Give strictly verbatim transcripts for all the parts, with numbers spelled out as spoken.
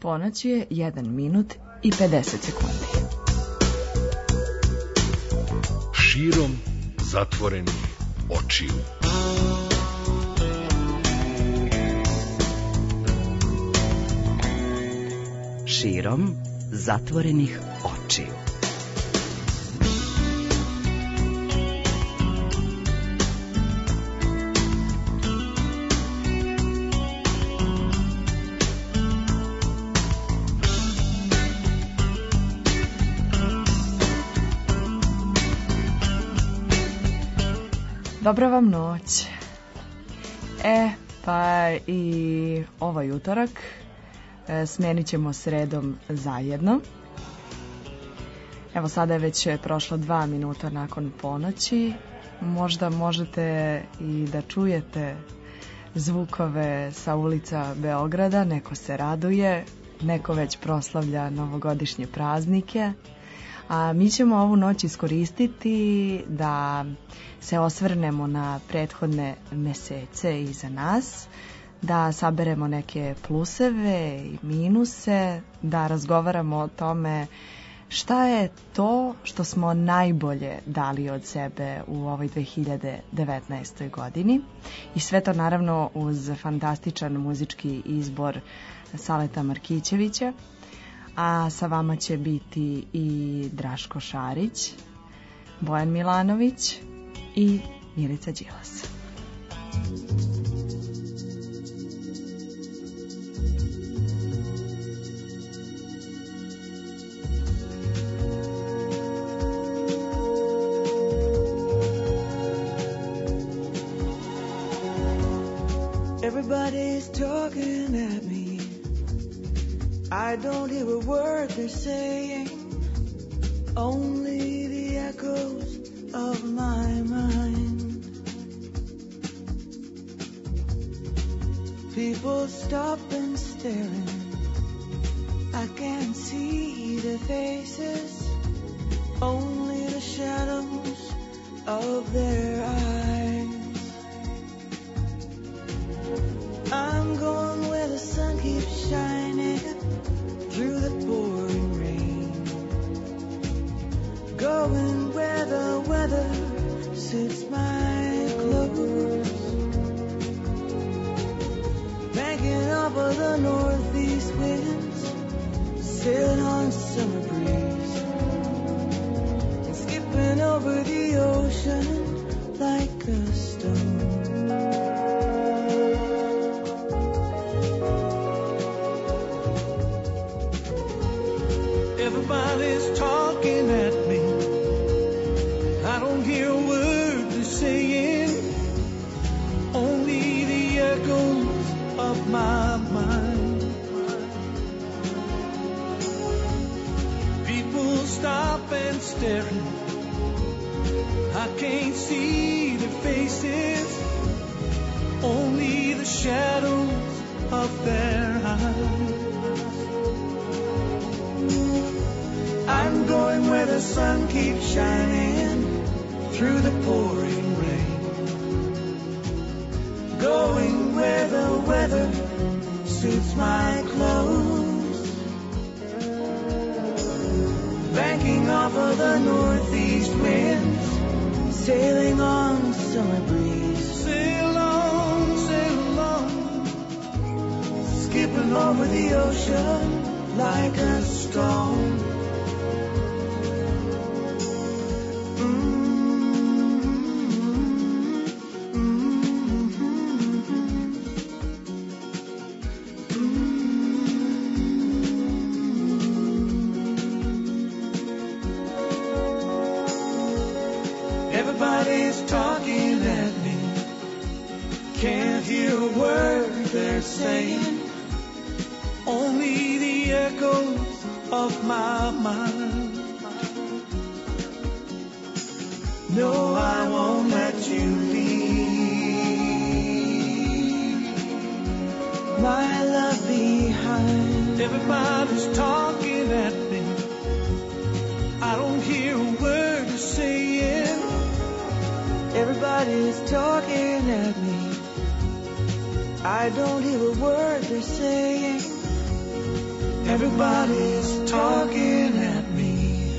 Ponoć je jedan minut i pedeset sekundi. Širom zatvorenih očiju. Širom zatvorenih očiju. Dobra vam noć. E, pa i ovaj utorak e, smijenit ćemo sredom zajedno. Evo sada je već prošlo dva minuta nakon ponoći. Možda možete i da čujete zvukove sa ulica Beograda. Neko se raduje, neko već proslavlja novogodišnje praznike. A mi ćemo ovu noć iskoristiti da se osvrnemo na prethodne mesece iza nas, da saberemo neke pluseve i minuse, da razgovaramo o tome šta je to što smo najbolje dali od sebe u ovoj dve hiljade devetnaestoj godini. I sve to naravno uz fantastičan muzički izbor Saleta Markićevića. A sa vama će biti i Draško Šarić, Bojan Milanović i Milica Đilas. Everybody's talking at me. I don't hear a word they're saying, only the echoes of my mind. People stop and staring, I can't see their faces, only the shadows of their eyes. I'm going where the sun keeps shining through the pouring rain, going where the weather suits my clothes, banking off of the northeast winds, sailing on summer breeze, and skipping over the ocean like a stone. Everybody's talking at me. I don't hear a word they're saying, only the echoes of my mind. People stop and staring, I can't see their faces, only the shadows of their eyes. I'm going where the sun keeps shining through the pouring rain, going where the weather suits my clothes, banking off of the northeast winds, sailing on summer breeze. Sail on, sail on, skipping over the ocean like a storm. Everybody's talking at me, can't hear a word they're saying, only the echoes of my mind. No, I won't let you leave my love behind. Everybody's talking at me, I don't hear a word they're saying. Everybody's talking at me, I don't hear a word they're saying, Everybody's talking at me.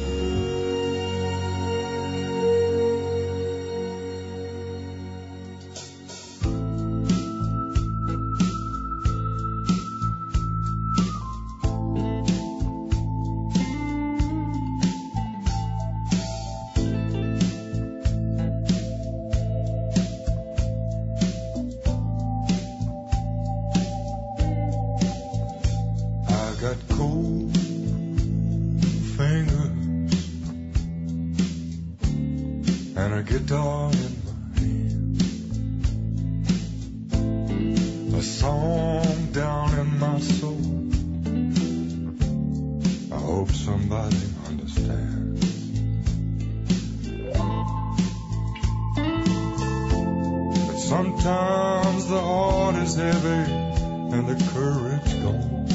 Sometimes the heart is heavy and the courage gone.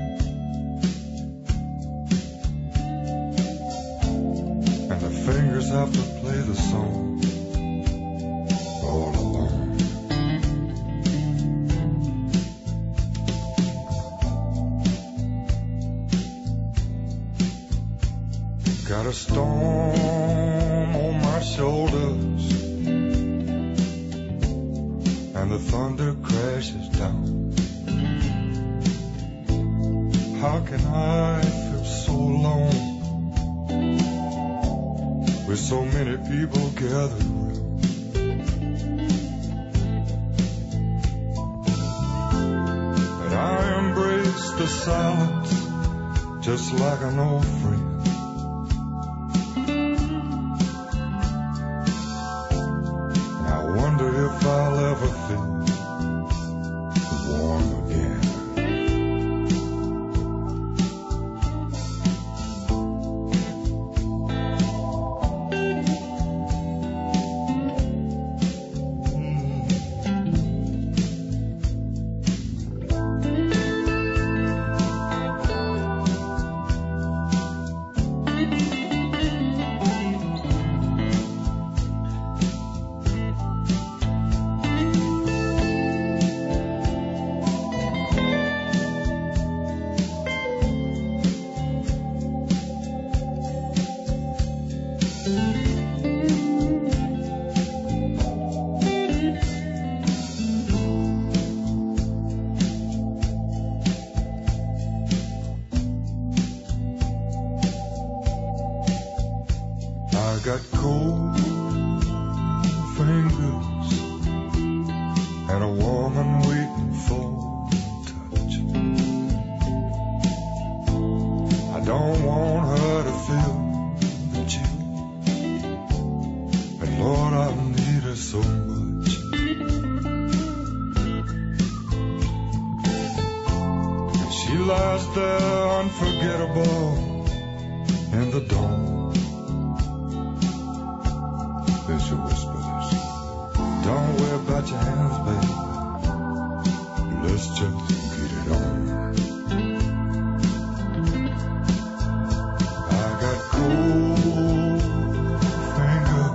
And the fingers have to play the song all alone. Got a storm on my shoulders, and the thunder crashes down. How can I feel so alone with so many people gathered around? But I embrace the silence just like an old friend. If I'll ever feel warm again. I got cold fingers and a woman waiting for touch. I don't want her to feel the chill, but Lord, I need her so much. And she lies there unforgettable in the dawn. Then she whispers, don't worry about your hands, baby. Let's just get it on. I got cold fingers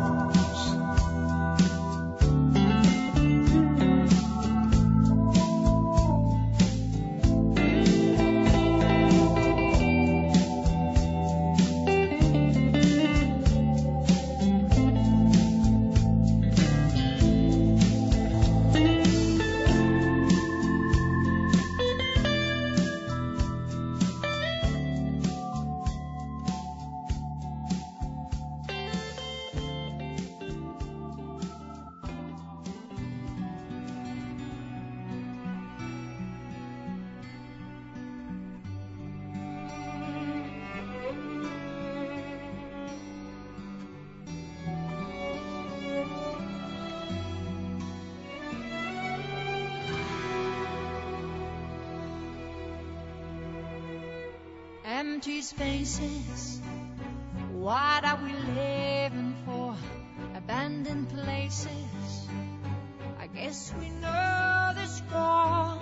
empty spaces. What are we living for? Abandoned places. I guess we know the score.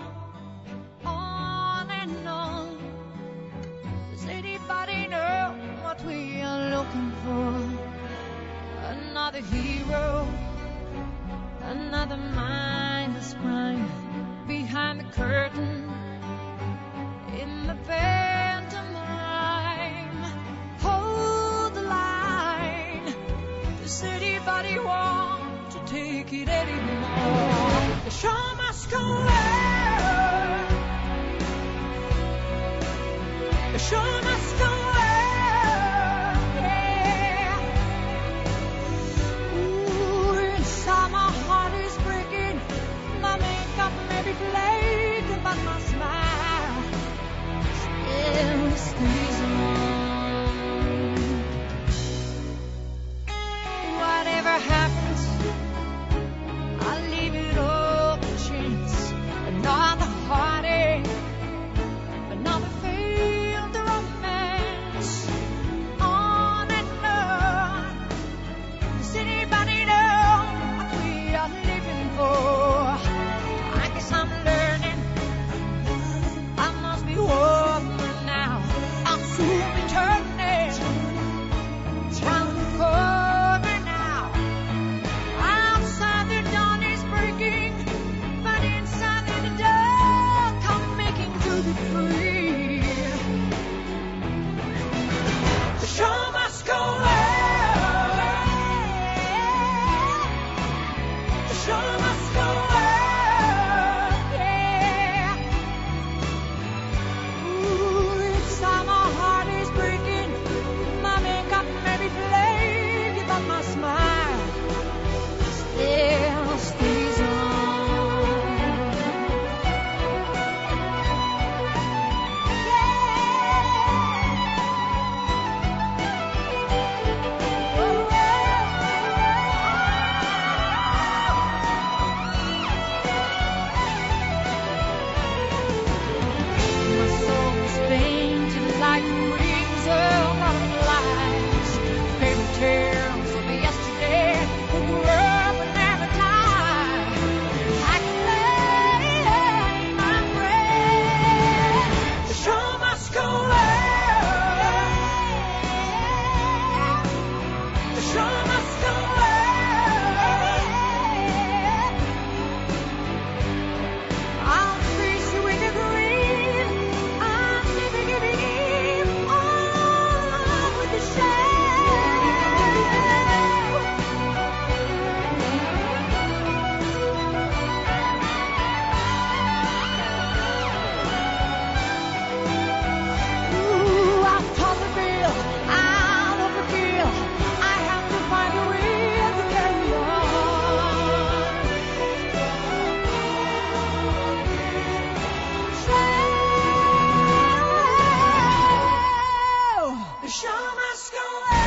On and on. Does anybody know what we are looking for? Another hero, another mindless crime behind the curtain in the bed. take it anymore. The show must go on. The show must go on. Yeah. Ooh, inside my heart is breaking. My makeup may be flaking, but my smile still stays on. Whatever happens, I'll leave it all to chance. Another heartache, another failed romance. On and on. Does anybody know what we are living for? I guess I'm learning. I must be woman now. I'll soon be turning round the corner now. Outside the dawn is breaking, but inside the dark I'm making to be free. The show must go on. The show must go on. Yeah. Ooh, inside my heart is breaking. My makeup may be flaky, but my smile still stays on. My soul is painted like wings of butterflies, fairy tales of yesterday who grew up and never died. I can lay my breath. The show must go on. The show must go on. I'll face you with the grief. I'm never giving in. On with the shadow. Ooh, I'll top the bill. I'll overkill. I have to find a way to carry on. The show must go on.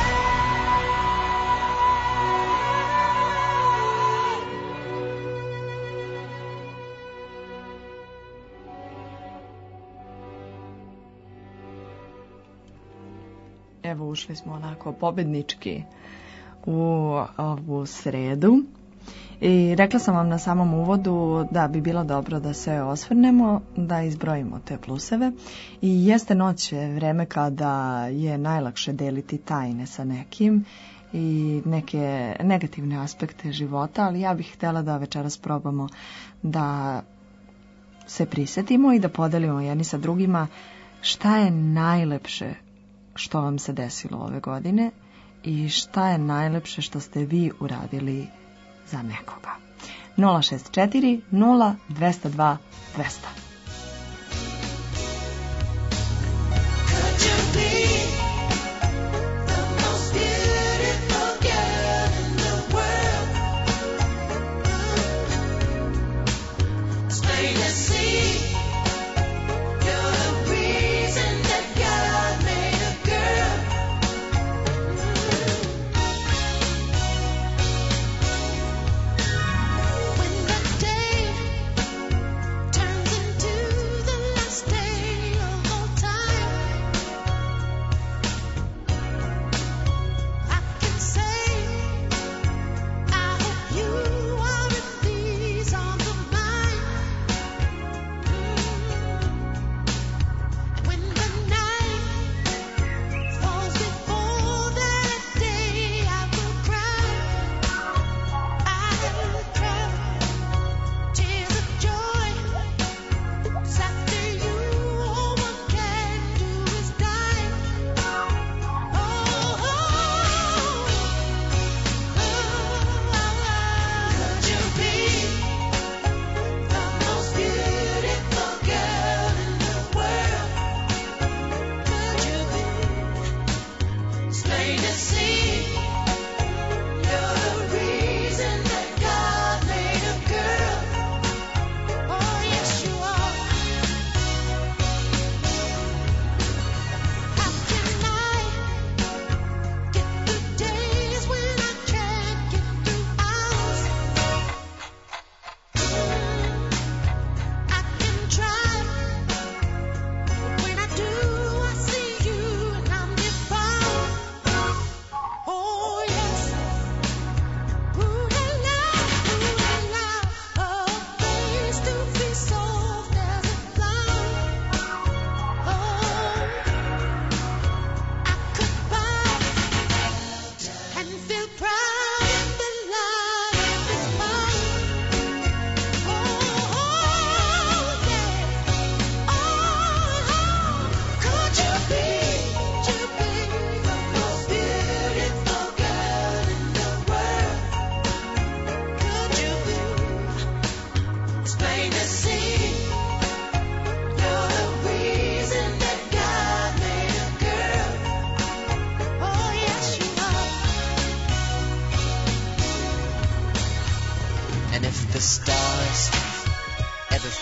Evo, ušli smo onako pobednički u ovu sredu. I rekla sam vam na samom uvodu da bi bilo dobro da se osvrnemo, da izbrojimo te pluseve. I jeste noć vreme kada je najlakše deliti tajne sa nekim i neke negativne aspekte života, ali ja bih htjela da večeras probamo da se prisetimo i da podelimo jedni sa drugima šta je najlepše što vam se desilo ove godine i šta je najlepše što ste vi uradili za nekoga. nula šest četiri nula dvesta dva dvesta. Could you be the most beautiful girl in the world? It's plain to see you're the reason that God made a girl. When the day turns into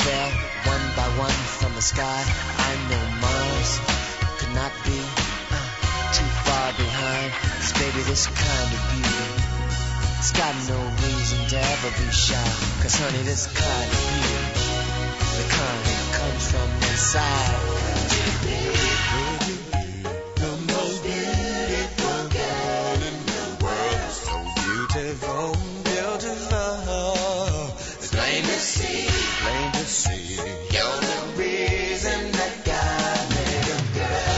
fell one by one from the sky. I know Mars could not be uh, too far behind. 'Cause baby, this kind of beauty, it's got no reason to ever be shy. 'Cause honey, this kind of beauty, the kind that comes from inside. The most beautiful girl in the world, so beautiful, beautiful. It's plain to see, plain to see, you're the reason that God made a girl.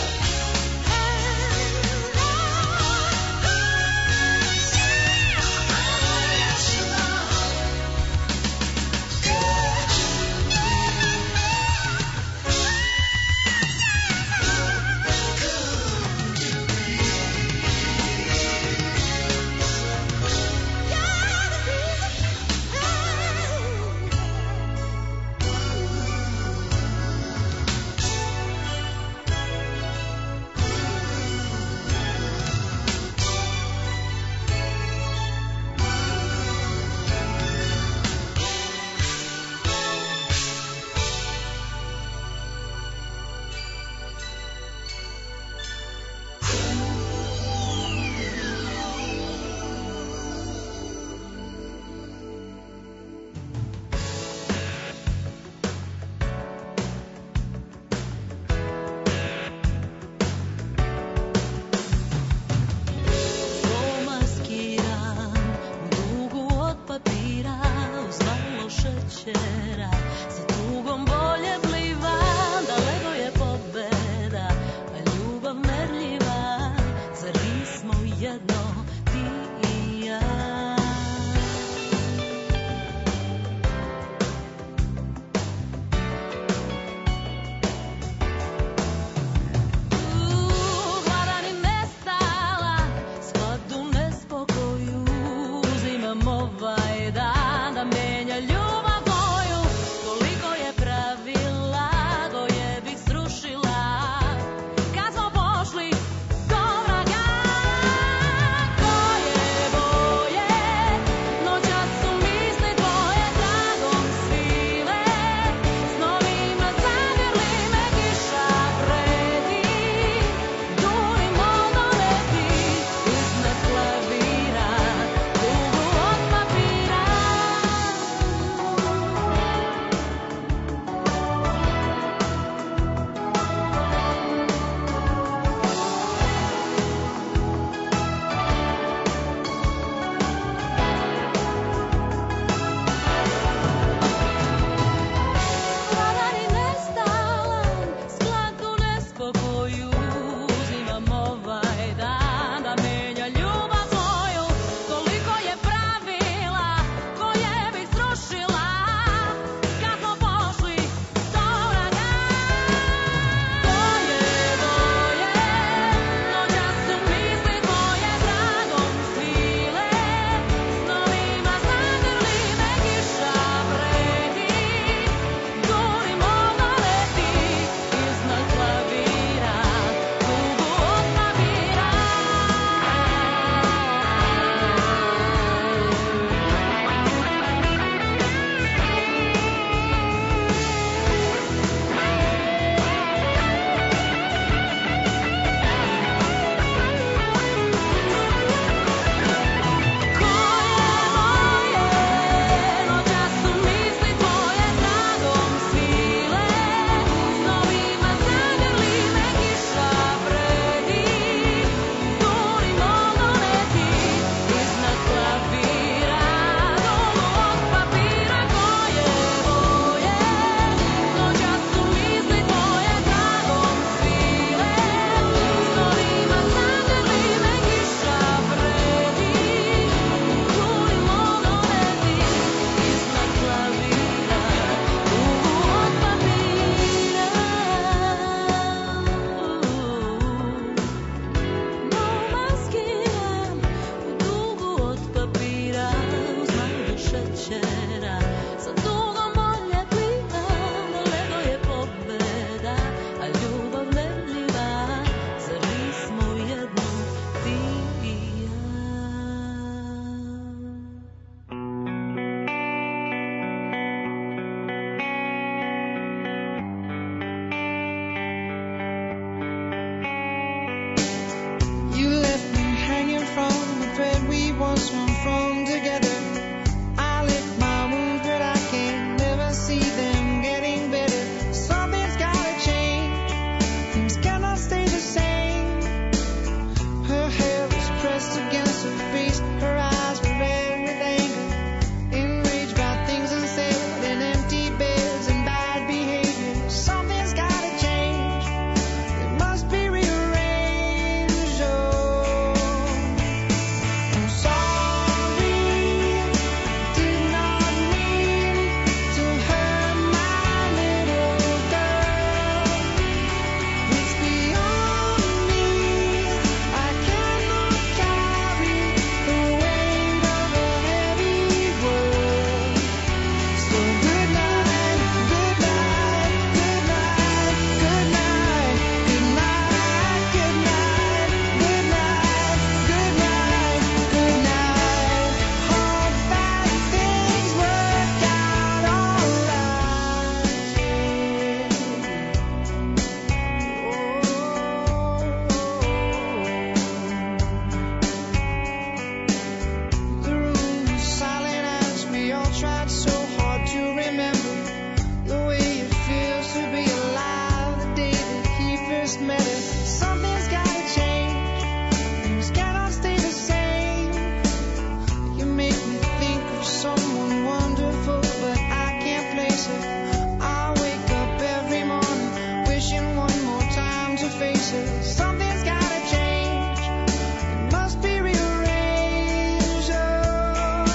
first met her. Something's gotta change. Things cannot stay the same. You make me think of someone wonderful, but I can't place her. I wake up every morning wishing one more time to face her. Something's gotta change. It must be rearranged. Oh,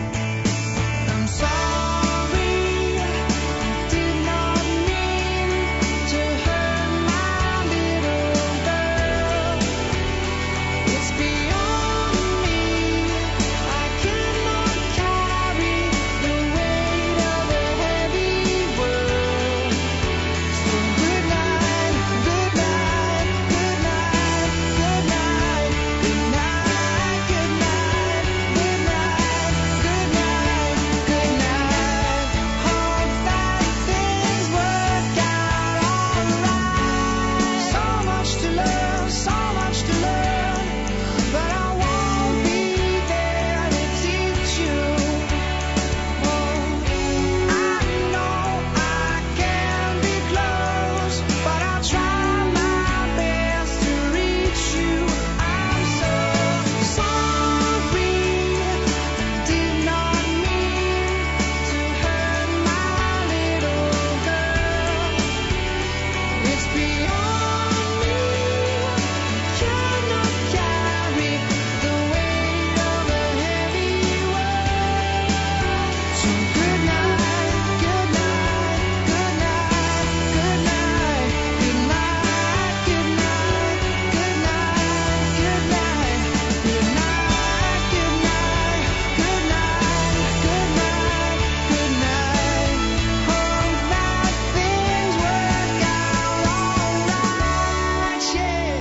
I'm sorry. I did not mean to hurt my little girl. It's beyond me. I cannot carry the weight of a heavy world. So good night, good night, good night, good night, good night, good night, good night, good night, good night. Hope that things work out alright. So much to learn, so much to learn, but I won't be there to teach you. Oh, I know I can be close, but I'll try my best to reach you. I'm so sorry. Did not mean to hurt my little girl. It's beyond me. Cannot carry the weight of a heavy world. So good night, good night, good night, good night, good night, good night, good night, good night, good night, good night, good night, good night, good night. Hope that things work out alright, yeah.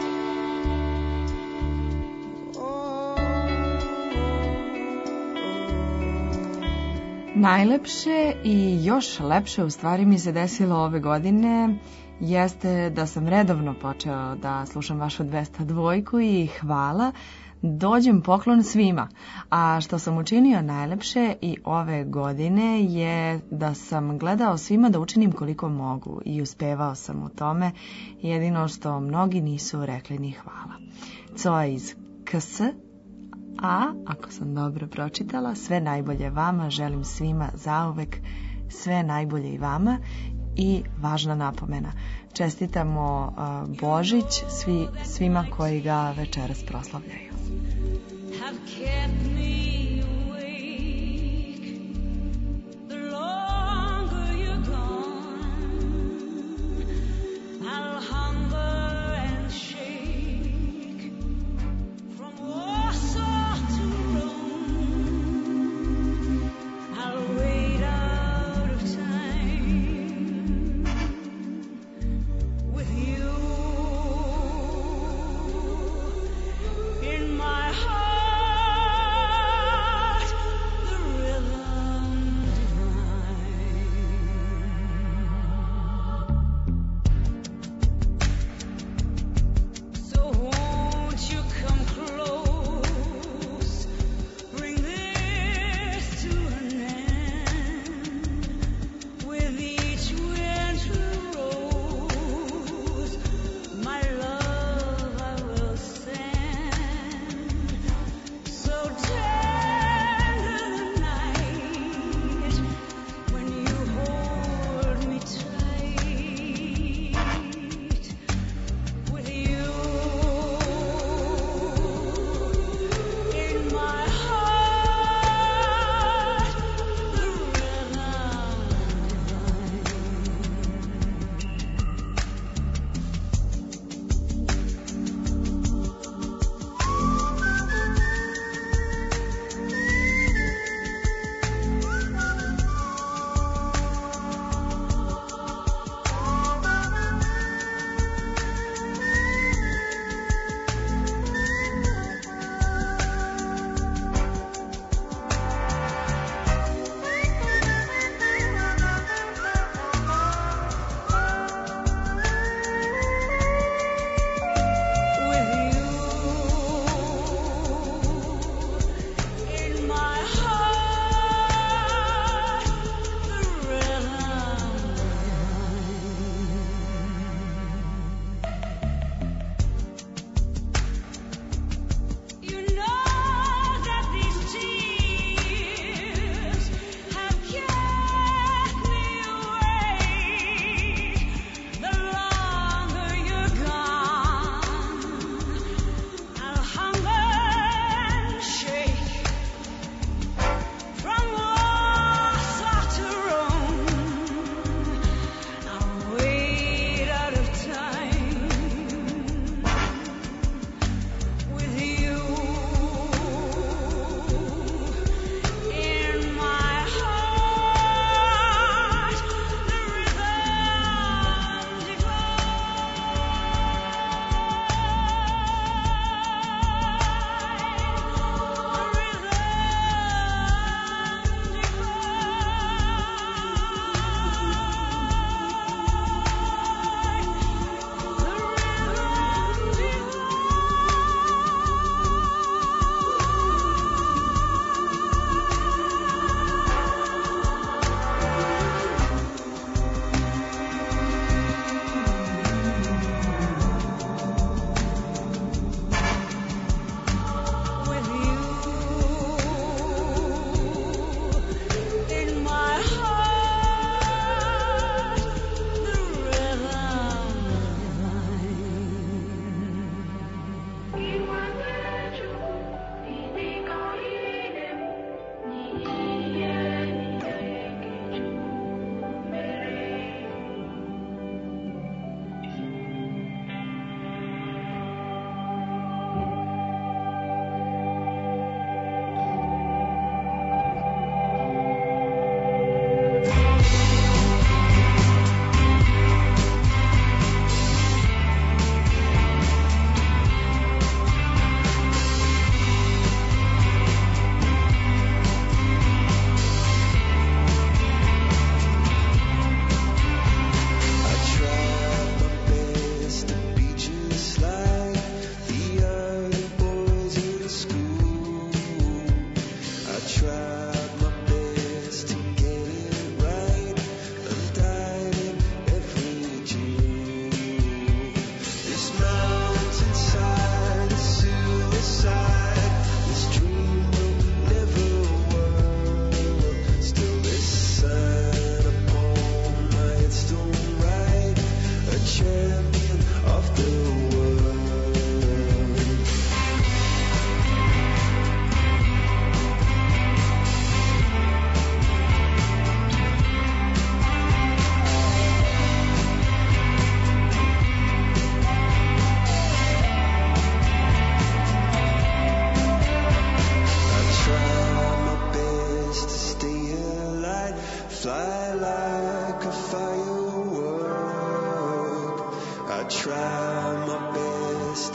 Najlepše i još lepše u stvari mi se desilo ove godine jeste da sam redovno počeo da slušam vašu dvesta dvojku i hvala, dođem poklon svima. A što sam učinio najlepše i ove godine je da sam gledao svima da učinim koliko mogu i uspevao sam u tome, jedino što mnogi nisu rekli ni hvala. Co je iz K S, a ako sam dobro pročitala, sve najbolje vama, želim svima zauvek sve najbolje i vama. I važna napomena, čestitamo uh, Božić svi, svima koji ga večeras proslavljaju. Have kept me awake. The longer you're gone, I'll hunger and shake. From Warsaw to Rome, I'll wait out of time with you in my heart.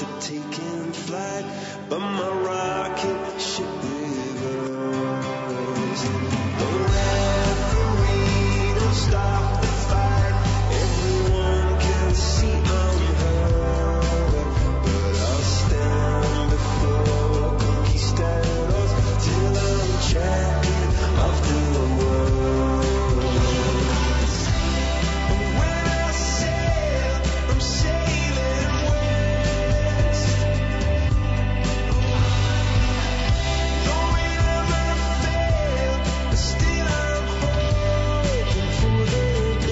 to taking flight, but my rocket ship reversed. The referee don't stop the fight. Everyone can see I'm hurt, but I'll stand before conquistadors till I'm champion of the world. When I sail, I'm sailing west. Though we never fail, still I'm hoping for the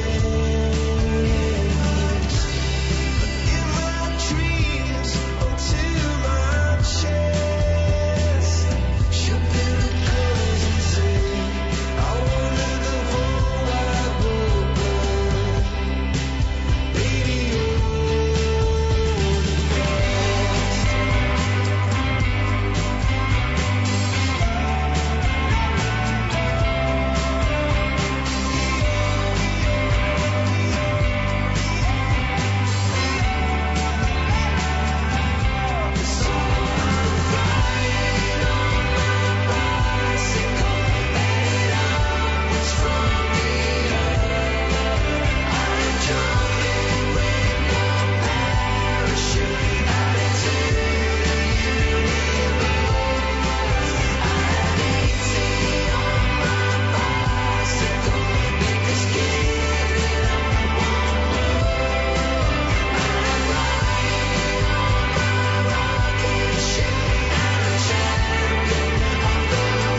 best. In my dreams, onto my chest, should be the colors and say, I wanted the whole wide world, baby, you're the best. So I'm flying on my bicycle, headed upwards from the earth. I'm jumping with no parachute out into the universe. I'm easy on my bicycle, because giving up won't work. I'm riding on my rocket ship, and I'm champion of the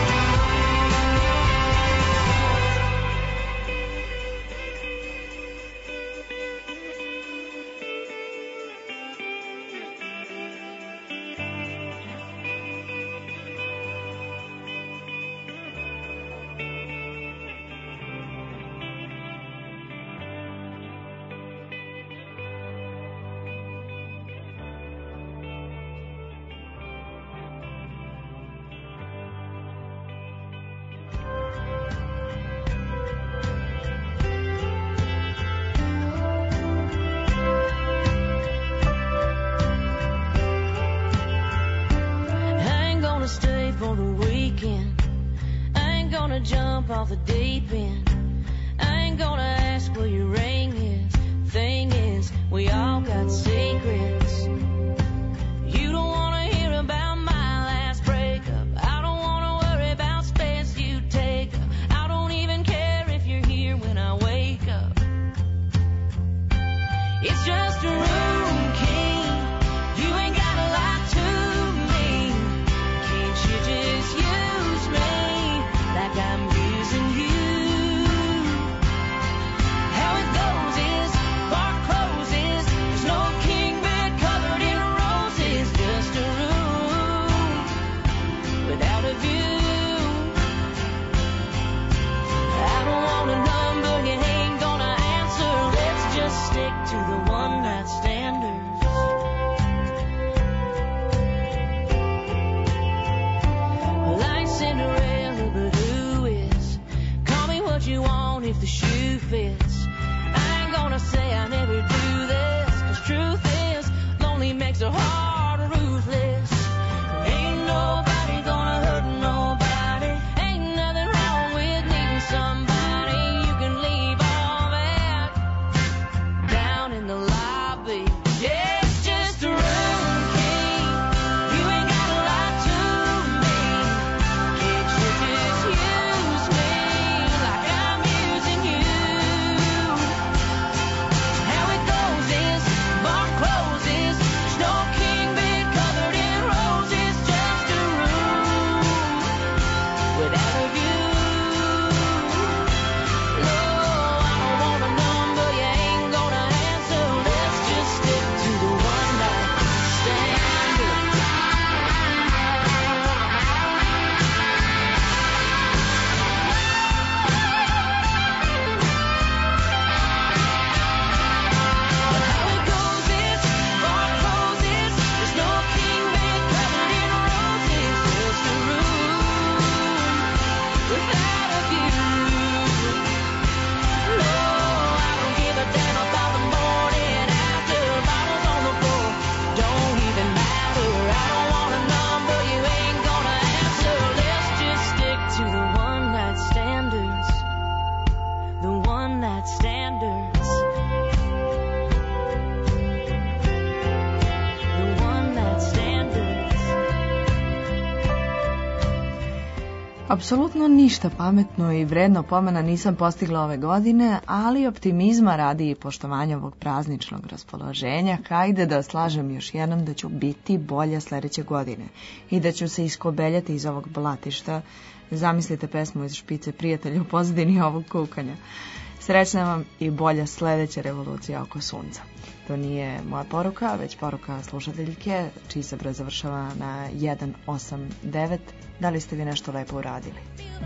I ain't gonna stay for the weekend. I ain't gonna jump off the deep end. I ain't gonna ask where your ring is. Thing is, we all got secrets. You don't wanna hear about my last breakup. I don't wanna worry about space you take up. I don't even care if you're here when I wake up. It's just a room key. You ain't gotta lie to me. Can't you just use me like I'm using you? How it goes is bar closes. There's no king bed covered in roses. Just a room without a view. I don't want a number you ain't gonna answer. Let's just stick to the one night standards. Well, I ain't Cinderella, but who is? Call me what you want if the shoe fits. I ain't gonna say I never do this, 'cause truth is, lonely makes a heart ruthless. Ain't nobody gonna hurt nobody. Ain't nothing wrong with needing somebody. You can leave all that down in the lobby. Yeah, it's just a room key. You ain't gotta lie to me. Can't you just use me like I'm using you? How it goes is bar closes. There's no king bed covered in roses. Just a room Apsolutno ništa pametno i vredno pomena nisam postigla ove godine, ali optimizma radi i poštovanja ovog prazničnog raspoloženja, hajde da slažem još jednom da ću biti bolja sledeće godine i da ću se iskobeljati iz ovog blatišta. Zamislite pesmu iz Špice prijatelja u pozadini ovog kukanja. Srećna vam i bolja sledeća revolucija oko sunca. To nije moja poruka, već poruka slušateljke, čiji se broj završava na jedan osam devet. Da li ste vi nešto lepo uradili?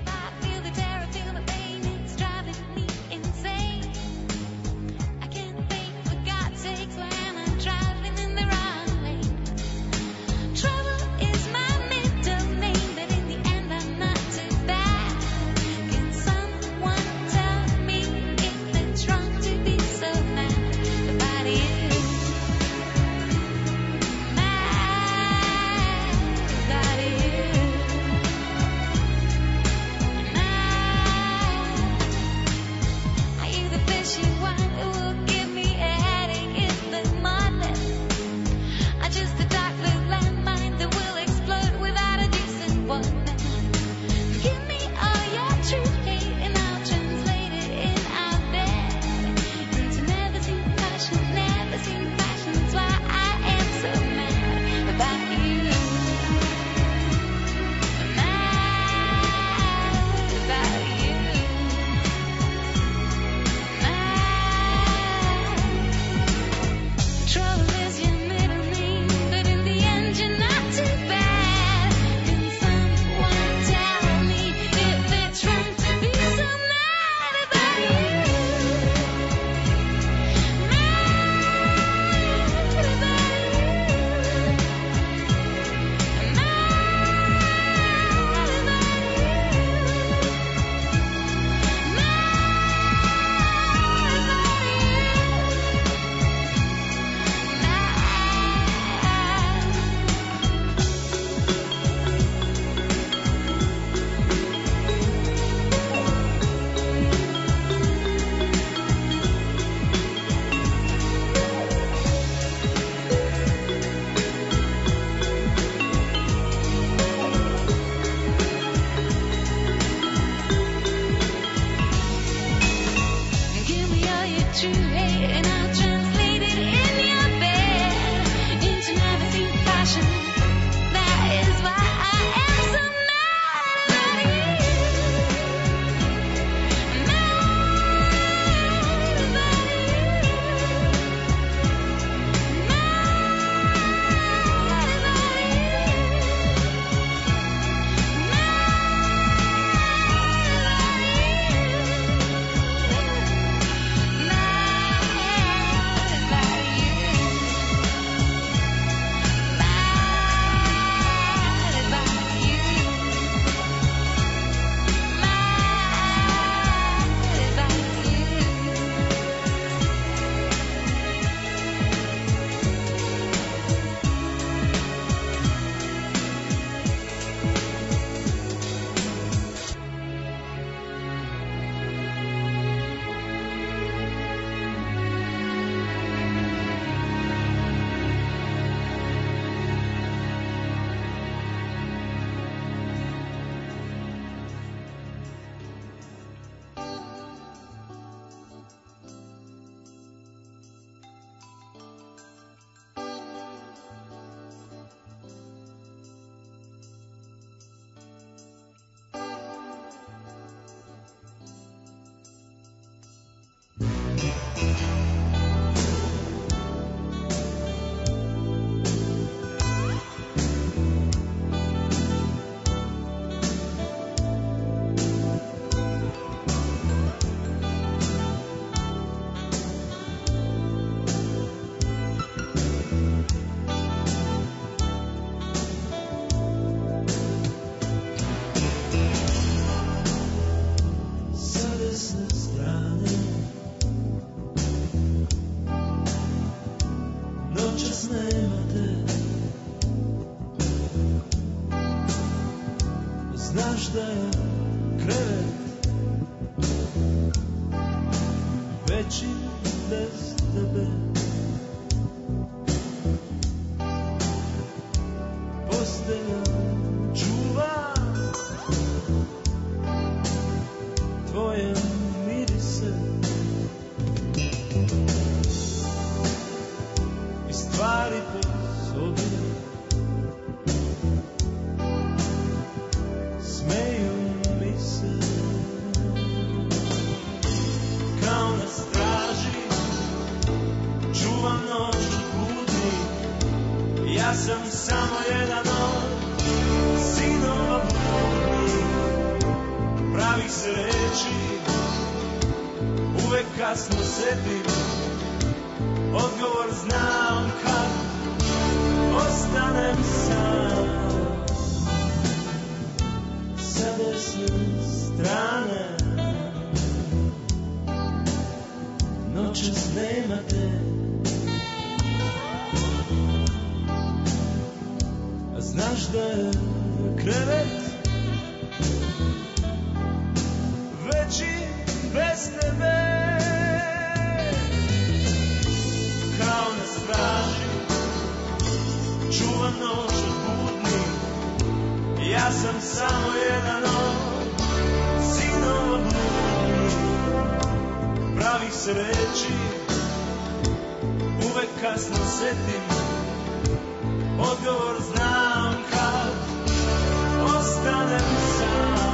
Znaš da je krevet veći bez tebe. Postelja čuva Ja sam samo jedan od sinova bludnih, pravih se reči uvek kasno setim, odgovor znam kad ostanem sam sa desne strane. Noćas nema te, a znaš da je krevet veći bez tebe. Kao na straži čuvam noć od budnih, ja sam samo jedan od sinova bludnih, pravih se reči uvek kasno setim, odgovor znam kad ostanem sam.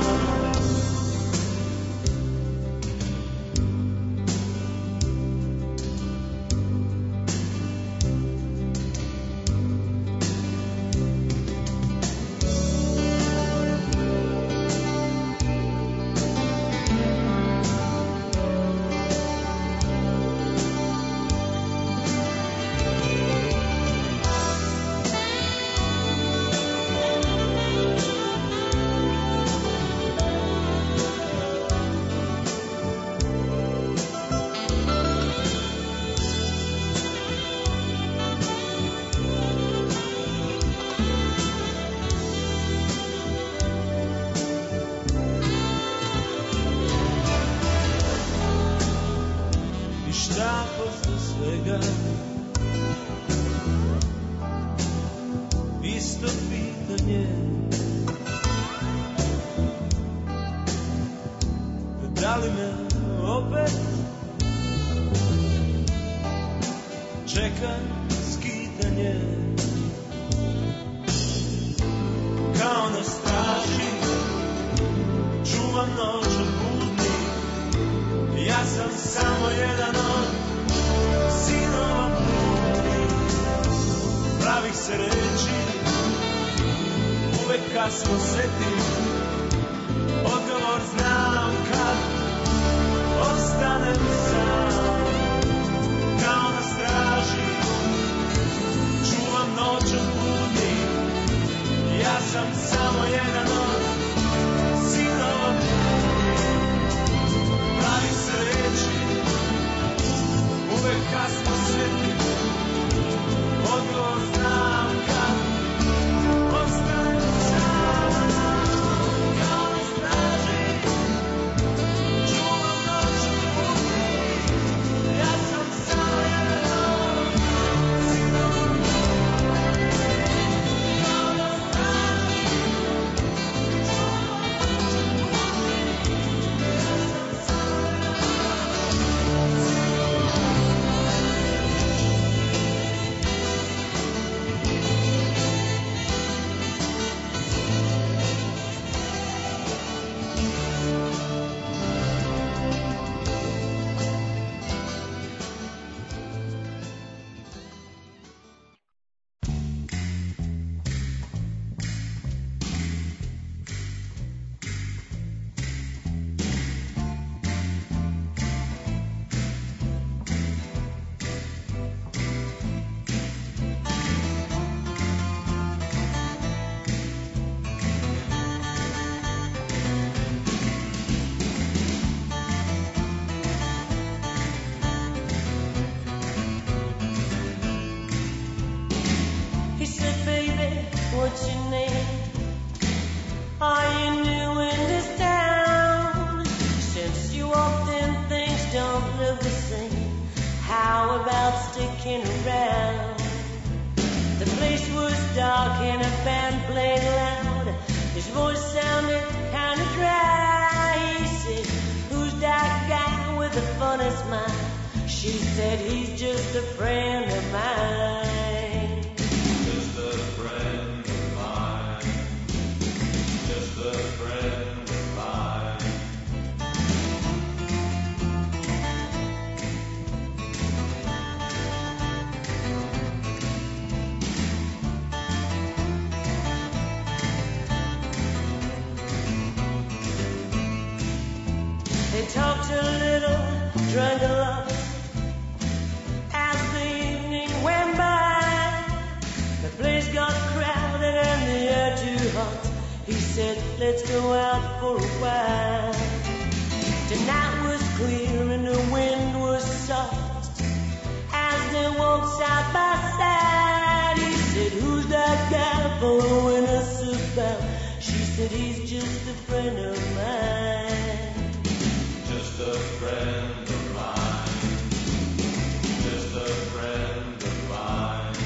He said, let's go out for a while. Tonight was clear and the wind was soft. As they walked side by side, he said, who's that guy following us about? She said, he's just a friend of mine. Just a friend of mine. Just a friend of mine.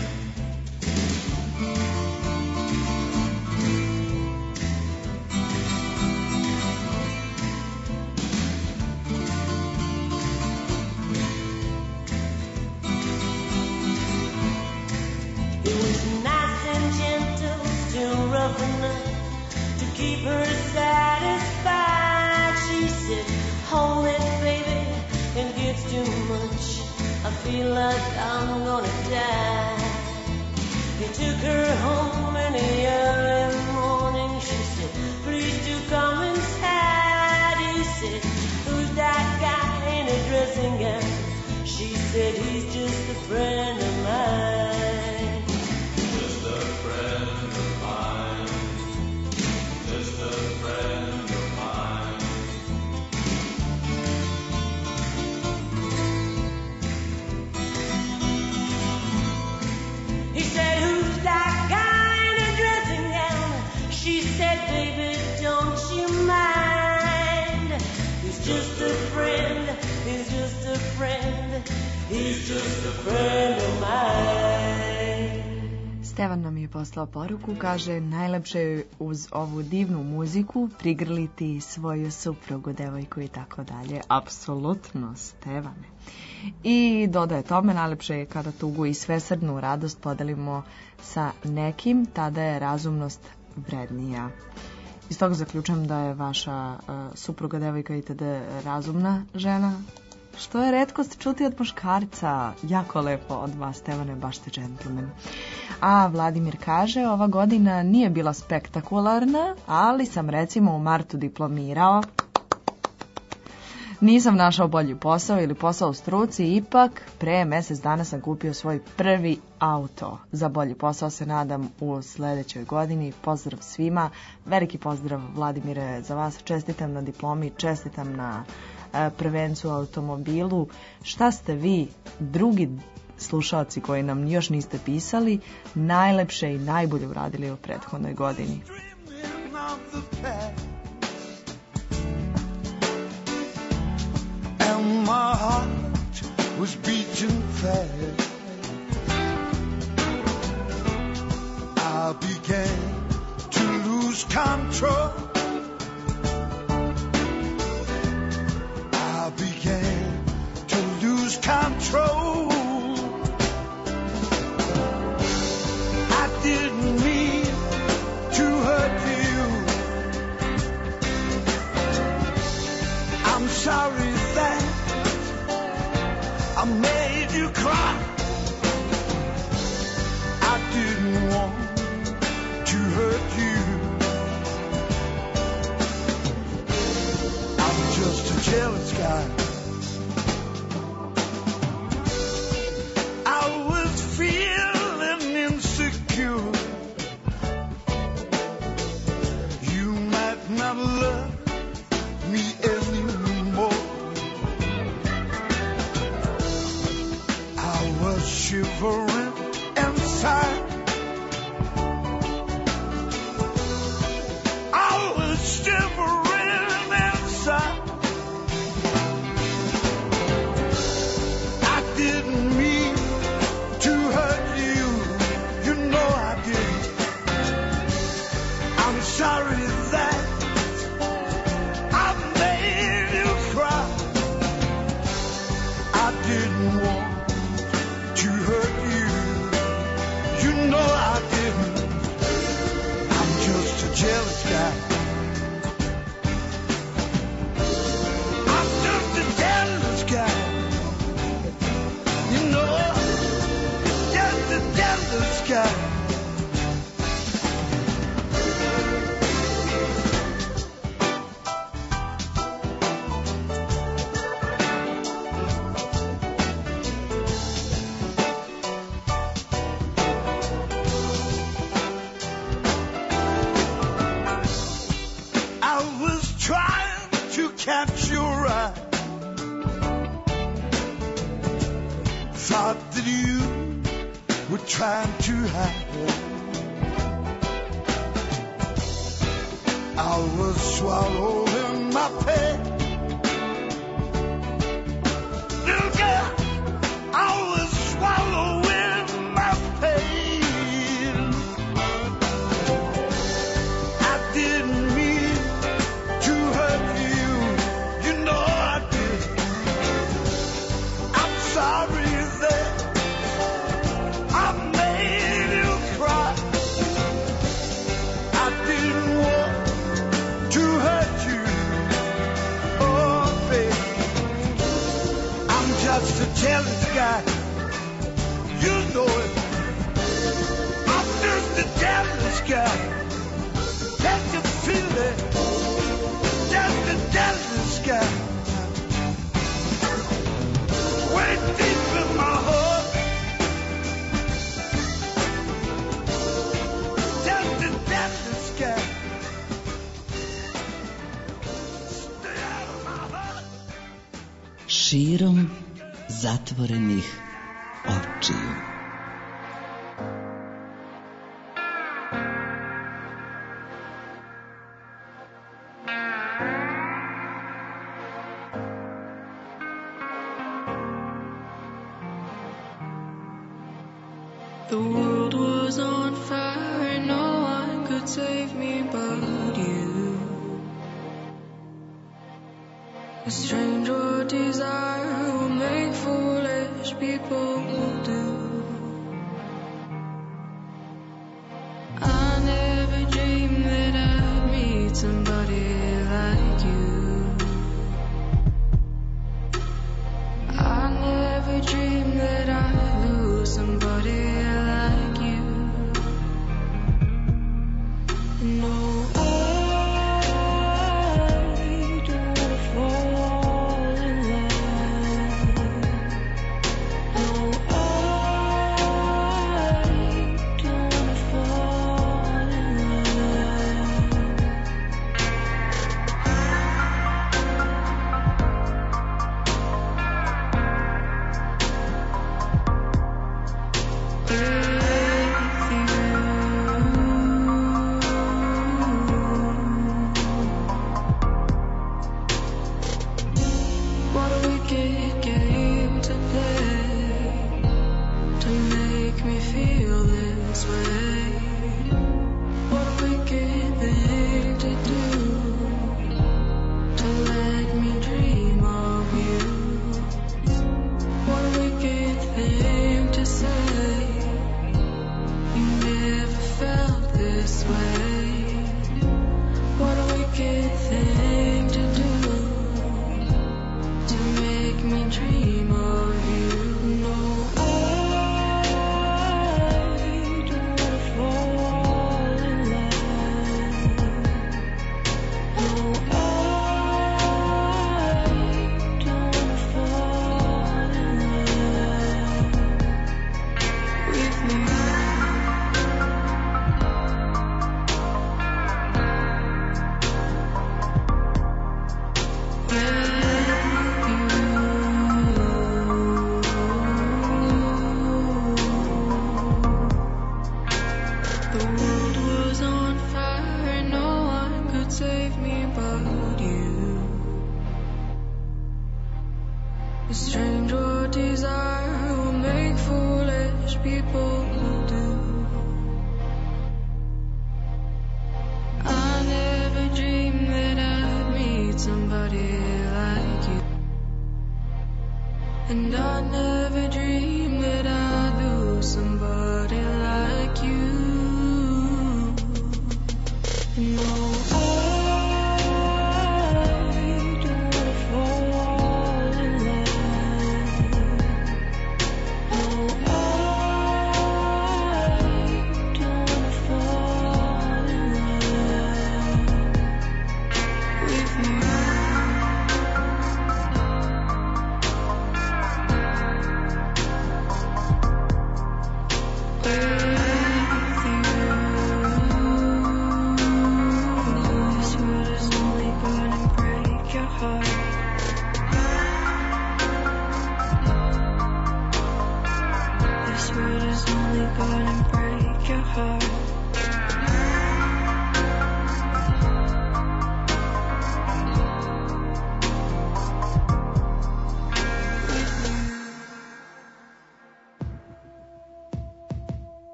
It was nice and gentle, still rough enough to keep her satisfied. She said, hold it, baby, it gets too much. I feel like I'm gonna die. He took her home in the early morning. She said, please do come inside. He said, who's that guy in a dressing gown? She said, he's just a friend of mine. Just a friend of mine. Just a friend of mine. He said, who's that guy in a dressing gown? She said, baby, don't you mind? He's just a friend, he's just a friend, he's just a friend of mine. Stevan nam je poslao poruku, kaže, najlepše je uz ovu divnu muziku prigrliti svoju suprugu, devojku i tako dalje. Apsolutno, Stevane. I dodaje tome, najlepše je kada tugu i svesrdnu radost podelimo sa nekim, tada je razumnost vrednija. Iz toga zaključujem da je vaša uh, supruga, devojka i tada razumna žena, što je retkost čuti od muškarca. Jako lepo od vas, Stevane, baš ste džentlmen. A Vladimir kaže, ova godina nije bila spektakularna, ali sam recimo u martu diplomirao. Nisam našao bolji posao ili posao u struci, ipak pre mjesec dana sam kupio svoj prvi auto. Za bolji posao se nadam u sljedećoj godini. Pozdrav svima, veliki pozdrav Vladimire za vas, čestitam na diplomi, čestitam na e, prvencu u automobilu. Šta ste vi, drugi slušalci koji nam još niste pisali, najlepše i najbolje uradili u prethodnoj godini? My heart was beating fast. I began to lose control. I began to lose control. I didn't mean to hurt you. I'm sorry that I made you cry. I didn't want to hurt you. I'm just a jealous guy. I was feeling insecure. You might not love me anymore. Shivering inside, I was shivering inside. I didn't mean to hurt you, you know I didn't. I'm sorry that I made you cry. I didn't want to hurt you, you know I didn't. I'm just a jealous guy. I'm just a jealous guy, you know, just a jealous guy. trying to hide. I was swallowing my pain. Little girl, I was swallowing my pain. I didn't mean to hurt you, you know I did. I'm sorry that I made you cry. I didn't want to hurt you, oh baby. I'm just a jealous guy, you know it. I'm just a jealous guy, can't you feel it? Just a jealous guy, way deep in my heart. Just a jealous guy. Širom zatvorenih očiju. The world was on fire and no one could save me but you. A strange what desire will make foolish people do. I never dreamed that I'd meet somebody like you. I never dreamed that I'd lose somebody like you. No. And I never dreamed that I'd lose somebody like you. No, I don't wanna fall in love. No, I don't wanna fall in love with you.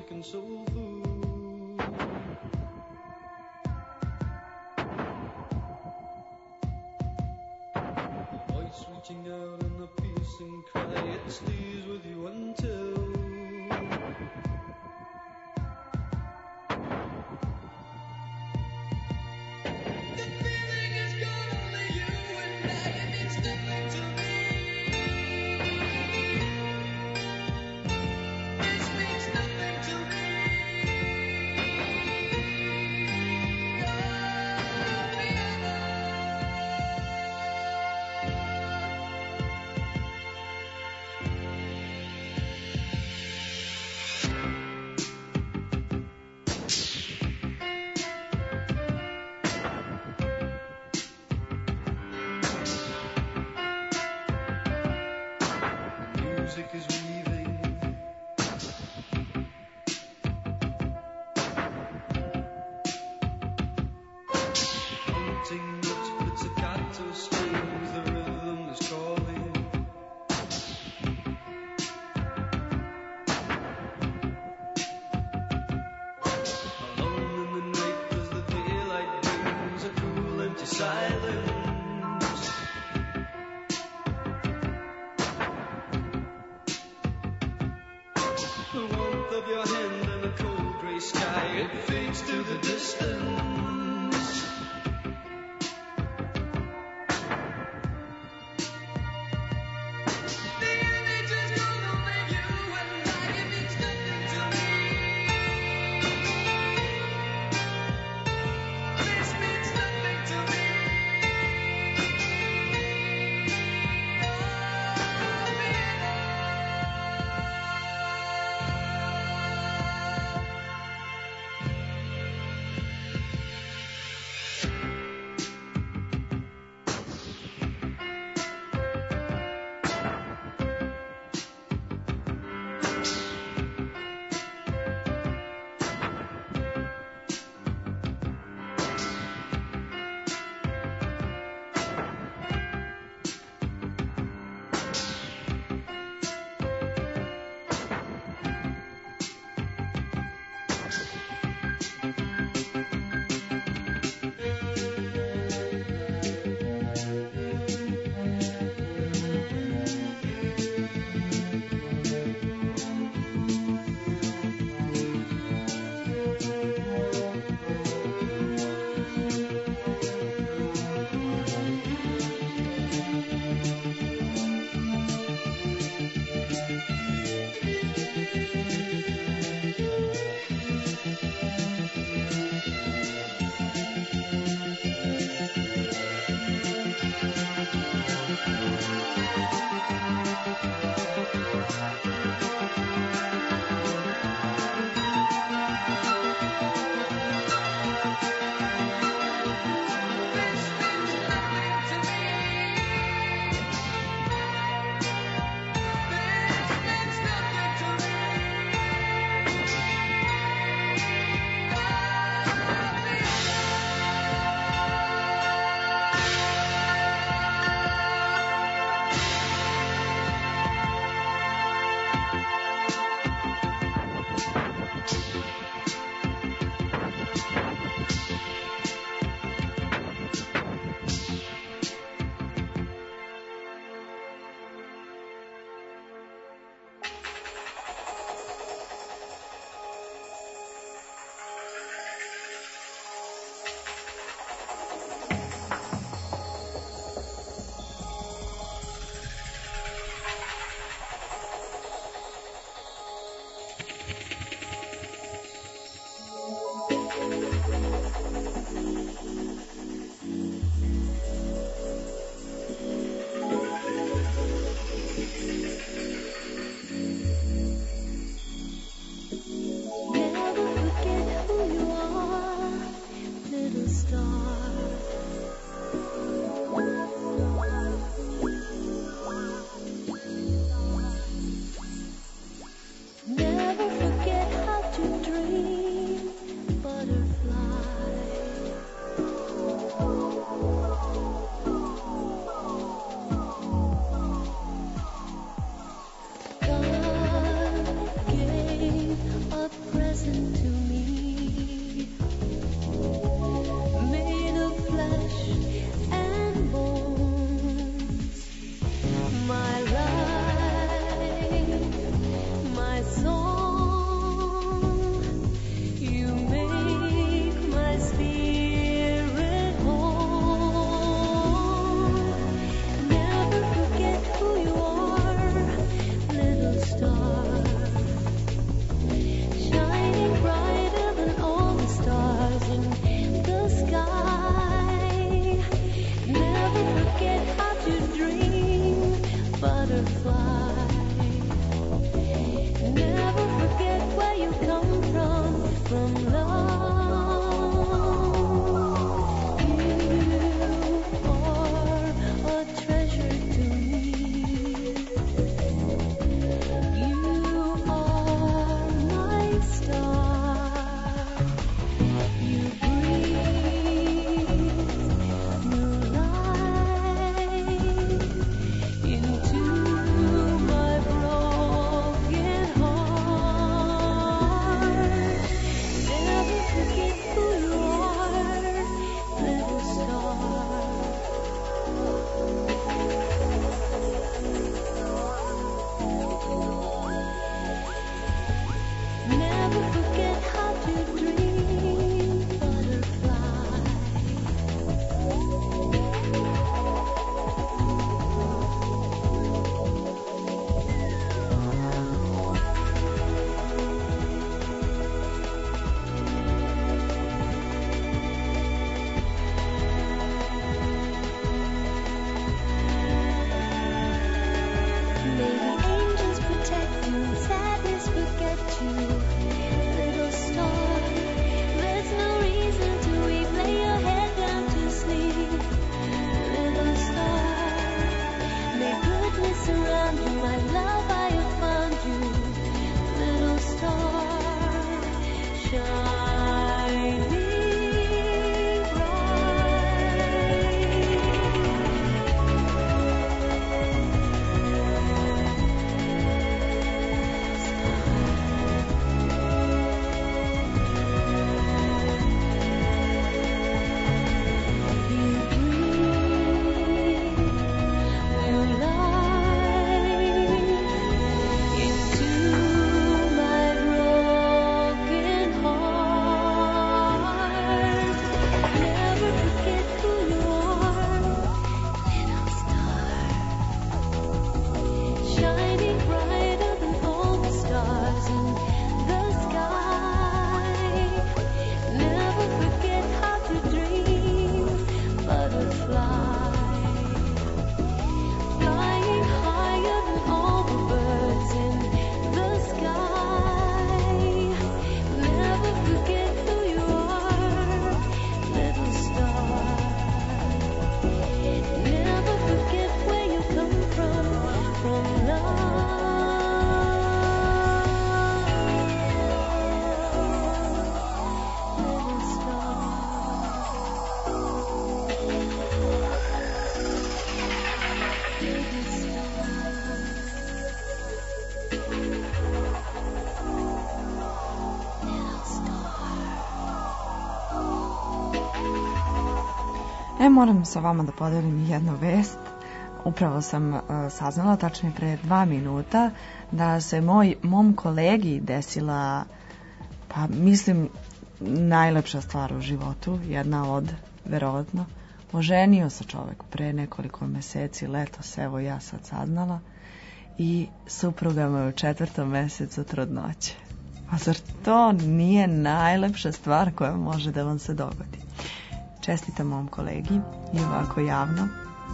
and soul food. A voice reaching out in a piercing cry, it stays with you until music is weaving. Haunting notes with staccato strings, the rhythm is calling. Alone in the night as the daylight brings a cool empty silence. The warmth of your hand and the cold grey sky, it fades to the distance. The image is gonna make you and I, it means nothing to me. This means nothing to me. Oh, E, moram sa vama da podelim jednu vest. Upravo sam uh, saznala, tačnije pre dva minuta, da se moj, mom kolegi desila, pa mislim, najlepša stvar u životu, jedna od, verovatno. Oženio se čovek pre nekoliko meseci, letos, evo ja sad saznala, i supruga mu je u četvrtom mesecu trudnoće. A zar to nije najlepša stvar koja može da vam se dogodi? Čestitam mom kolegi i ovako javno.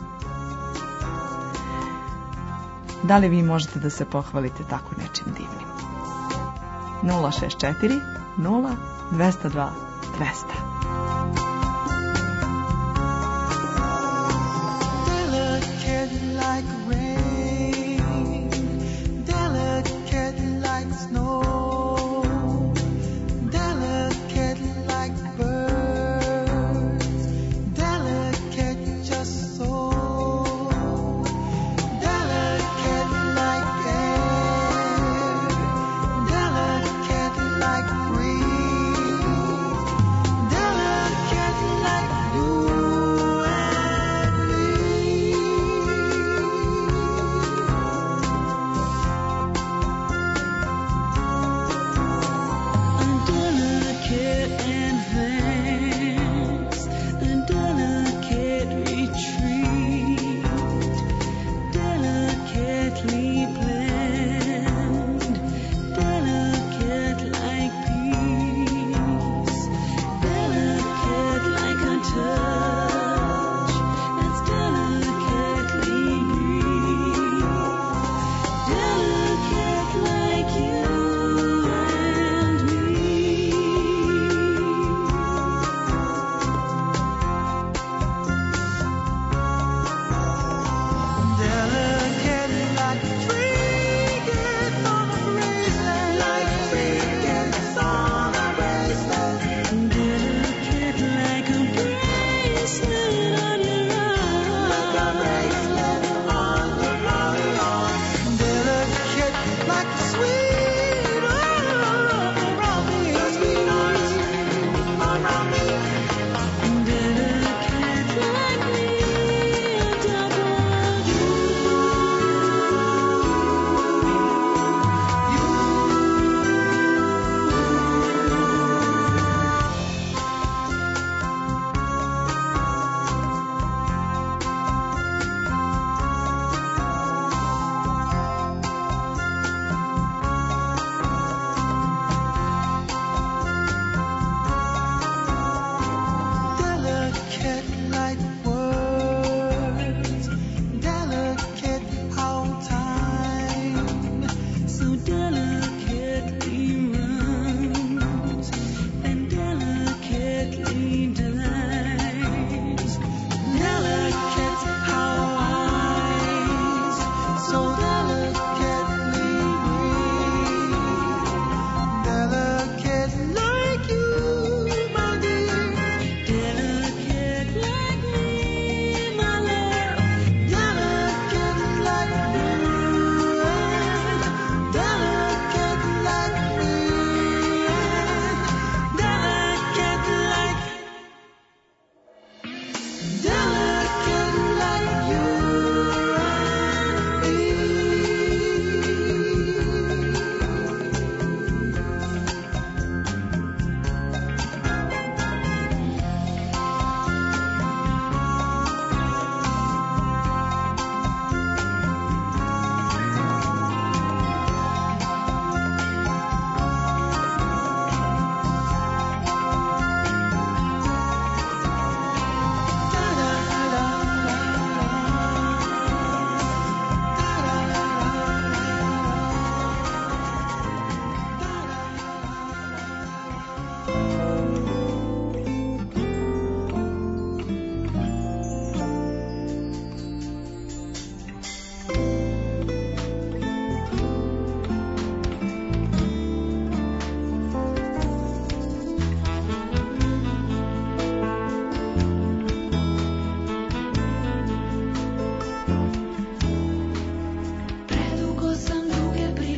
Da li vi možete da se pohvalite tako nečim divnim? nula šest četiri nula dvesta dva dvesta. Delicate like rain, delicate like snow, delicate like birds, delicate just so, delicate like air, delicate like breeze, delicate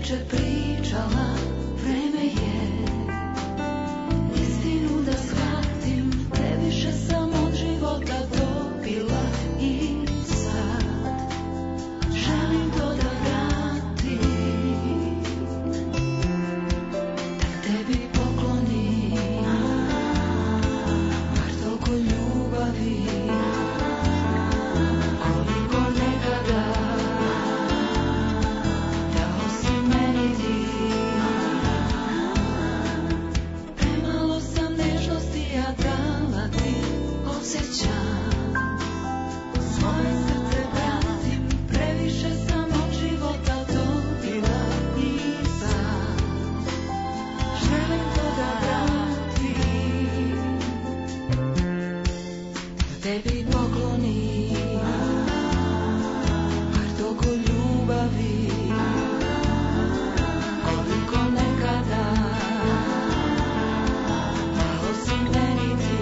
priče pričala, vreme je istinu da shvatim, previše sam od života dobila i sad želim to da vratim, da tebi poklonim bar toliko ljubavi koliko nekada dao si meni ti. Premalo sam nežnosti ja dala ti, osjećam svoje srce vratim, previše sam od života dobila i sad želim to da vratim, da tebi poklonim bar toliko ljubavi koliko nekada dao si meni ti.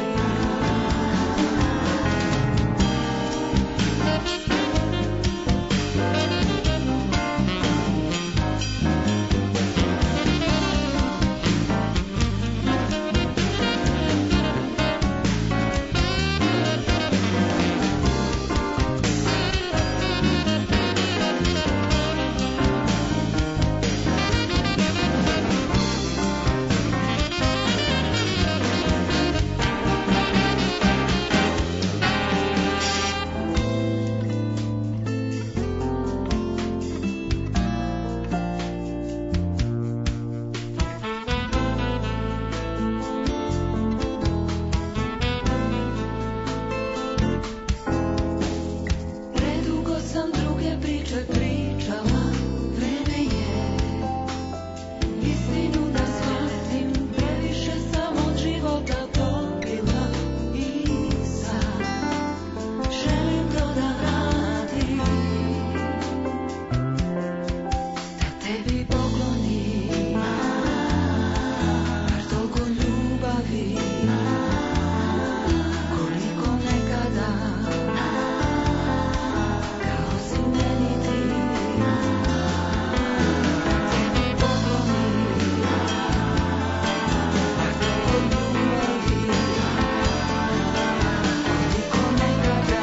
Predugo sam druge priče pričala, vreme je istinu da shvatim, previše sam od života dobila i sad želim to da vratim, da tebi poklonim bar toliko ljubavi koliko nekada dao si meni ti. Tebi poklonim bar toliko ljubavi koliko nekada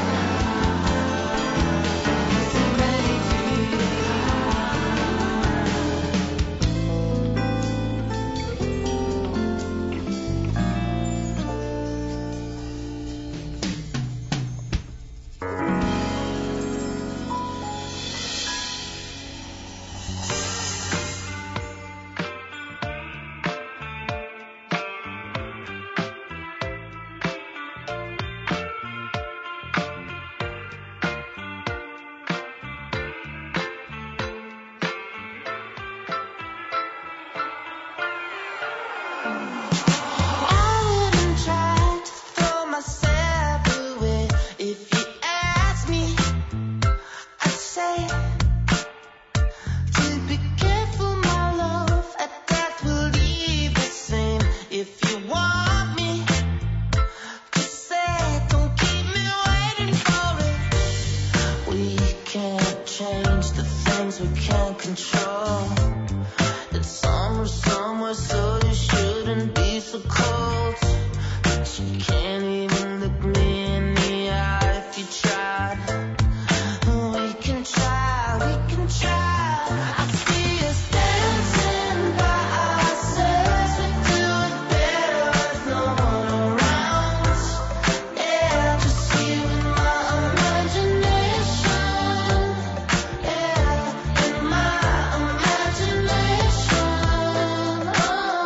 dao si meni ti. I wouldn't try to throw myself away. If you ask me, I'd say to be careful, my love. At that will leave the same. If you want me, just say, don't keep me waiting for it. We can't change the things we can't control. It's summer somewhere, so you shouldn't be so cold. But you can't even look me in the eye if you tried. We can try, we can try. I see us dancing by ourselves. We do it better with no one around. Yeah, just you in my imagination. Yeah, in my imagination. Oh.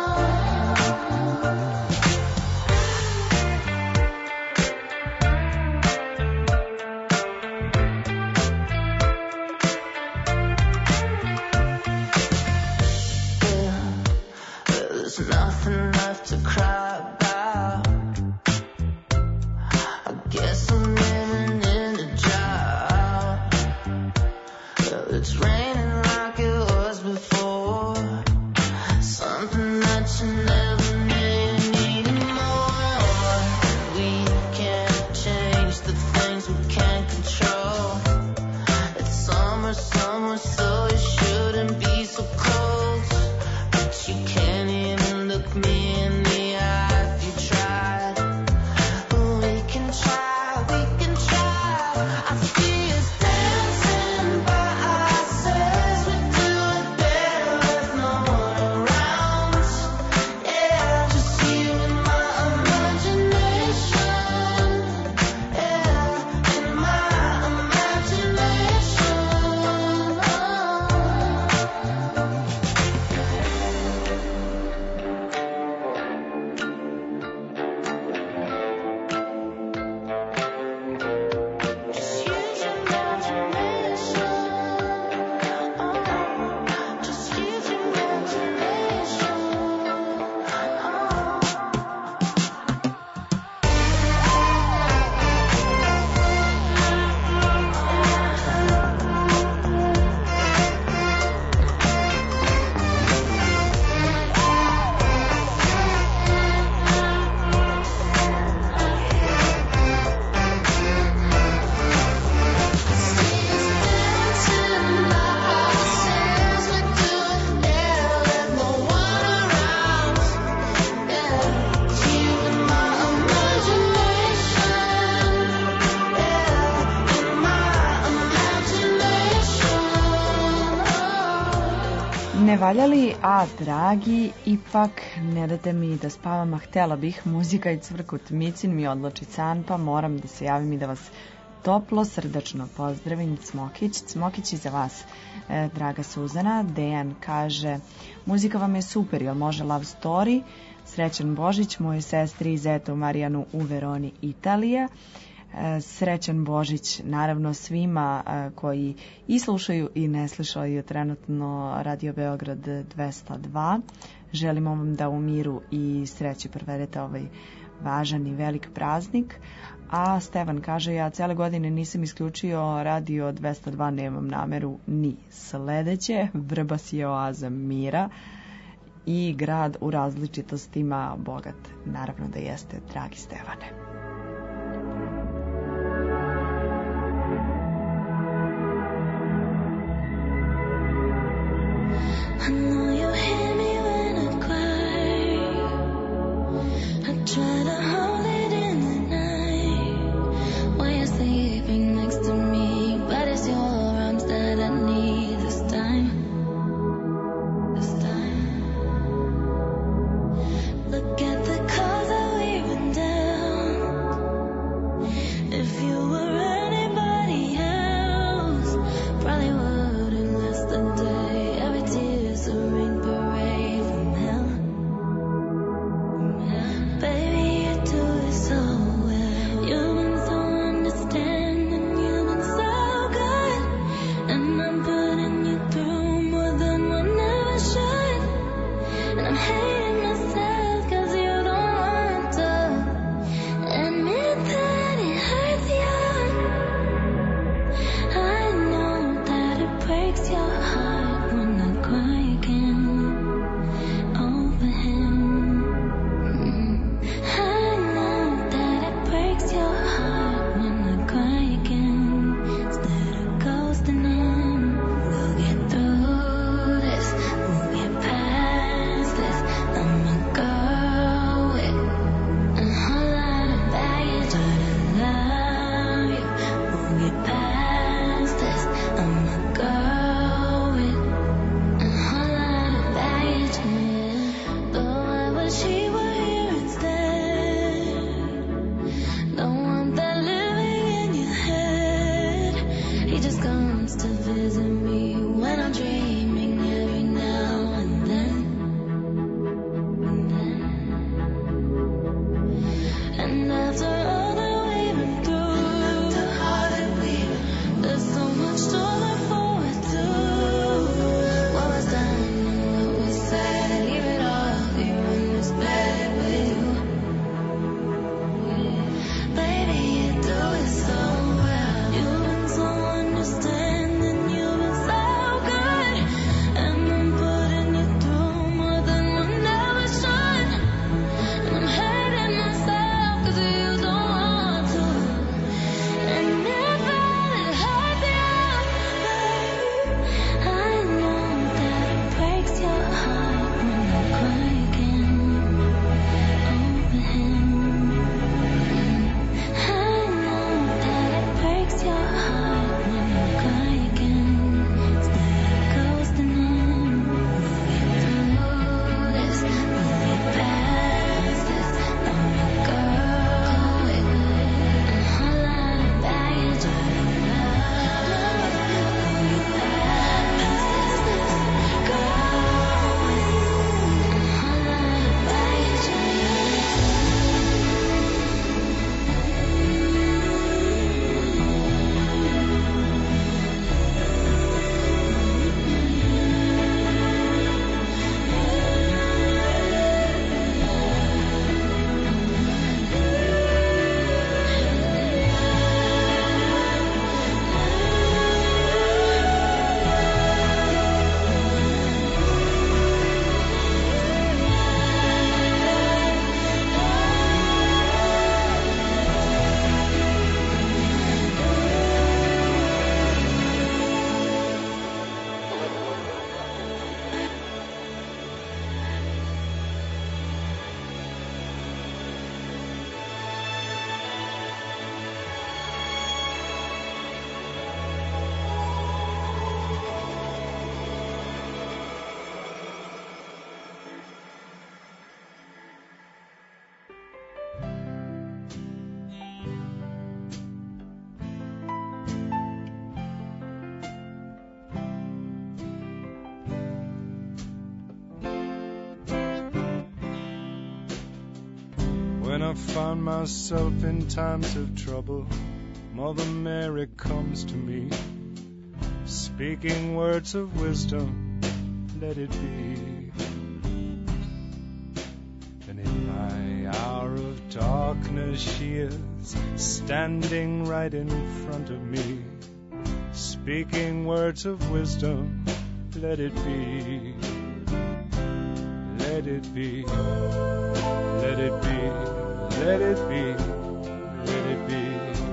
Yeah, there's nothing left to cry about. I guess I'm living in the drought. Yeah, it's raining like it was before. Something that you never knew you needed more. We can't change the things we can't control. It's summer, summer, so it shouldn't be Ne valjali, a dragi, ipak ne date mi da spavam, a htela bih. Muzika i cvrkut micin mi odloči san, pa moram da se javim i da vas toplo, srdačno pozdravim. Cmokić, Cmokić i za vas, e, draga Suzana. Dejan kaže, muzika vam je super, jel može Love Story? Srećan Božić, moje sestri i zetu Marijanu u Veroni, Italija. Srećan Božić naravno svima koji i slušaju i ne slušaju trenutno Radio Beograd dvesta dva. Želimo vam da u miru i sreći provedete ovaj važan i velik praznik. A Stevan kaže, ja cele godine nisam isključio Radio dvesta dva, nemam nameru ni sledeće. Vrbas je oaza mira i grad u različitostima bogat. Naravno da jeste, dragi Stevane. I know you hear me when I cry. I try to hold it in the night while you're sleeping next to me, but it's your arms that I need this time. This time. Look at the cause that we've been down. If you were anybody else, probably wouldn't last a day. Every tear's a I find myself in times of trouble, Mother Mary comes to me, speaking words of wisdom, let it be. And in my hour of darkness she is standing right in front of me, speaking words of wisdom, let it be. Let it be, let it be, let it be, let it be.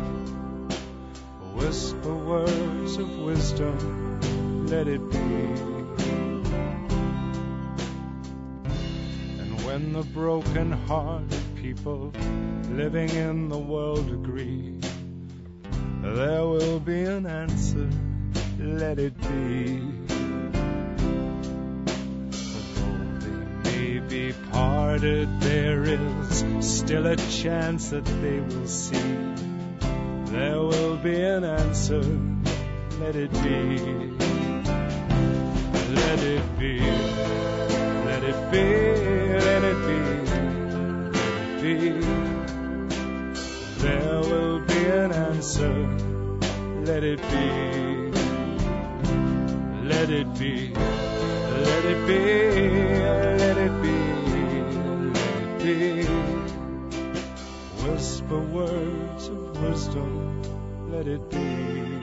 Whisper words of wisdom, let it be. And when the broken-hearted people living in the world agree, there will be an answer, let it be. Be parted, there is still a chance that they will see. There will be an answer, let it be. Let it be, let it be, let it be, let it be. There will be an answer, let it be. Let it be, let it be, let it be. Whisper words of wisdom, let it be.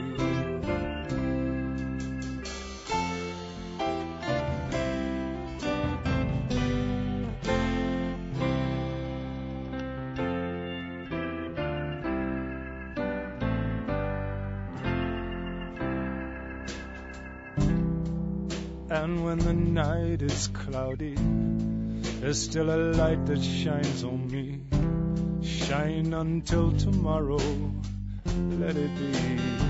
And when the night is cloudy, there's still a light that shines on me. Shine until tomorrow, let it be.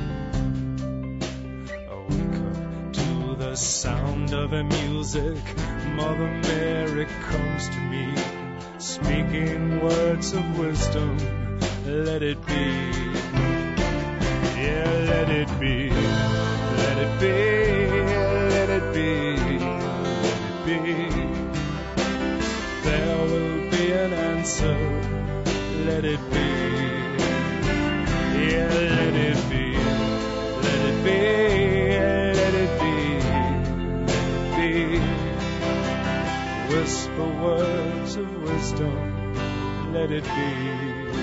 I wake up to the sound of her music. Mother Mary comes to me, speaking words of wisdom, let it be. Yeah, let it be, let it be, let it be, let it be. There will be an answer, let it be. Yeah, let it be, let it be, let it be, let it be. Whisper words of wisdom, let it be.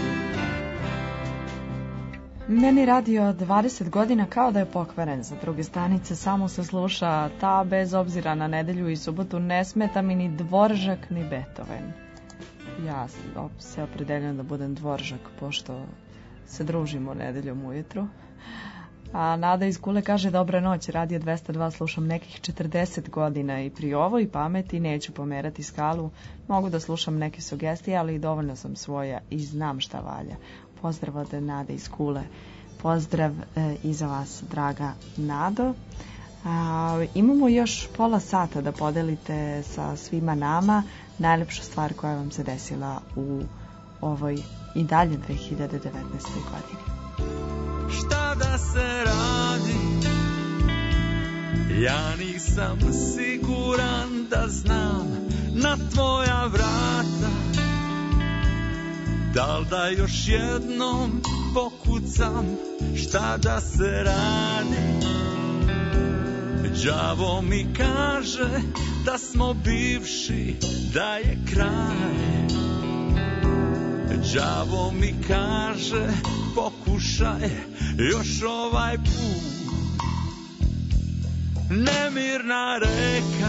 Meni radio dvadeset godina kao da je pokvaren. Za druge stanice samo se sluša ta, bez obzira na nedelju i subotu, ne smeta mi ni Dvoržak ni Beethoven. Ja se opredeljujem da budem Dvoržak, pošto se družimo nedeljom ujutru. A Nada iz Kule kaže: dobra noć, radio dvesta dva slušam nekih četrdeset godina i pri ovoj pameti neću pomerati skalu. Mogu da slušam neke sugestije, ali dovoljno sam svoja i znam šta valja. Pozdrav od Nade iz Kule. Pozdrav e, i za vas, draga Nado. A, imamo još pola sata da podelite sa svima nama najlepšu stvar koja vam se desila u ovoj i dalje dve hiljade devetnaestoj godini. Šta da se radi, ja nisam siguran da znam na tvoja vrata, da li da još jednom pokucam, šta da se radi. Đavo mi kaže da smo bivši, da je kraj. Đavo mi kaže pokušaj još ovaj put. Nemirna reka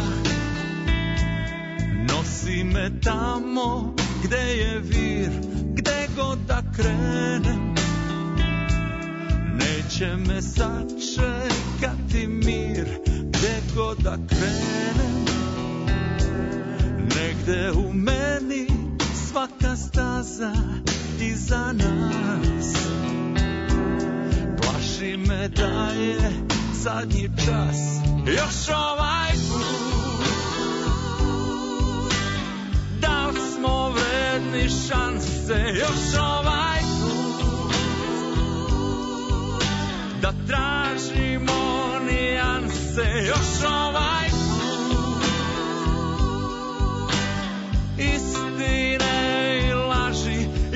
nosi me tamo gde je vir, gde god da krenem. Neće me sačekati mir, gde god da krenem. Negde u meni svaka staza iza nas. Plaši me da je zadnji čas, još ovaj put. Da li smo vredni šanse, još ovaj put. Da tražimo nijanse, još ovaj put. Istine i laži,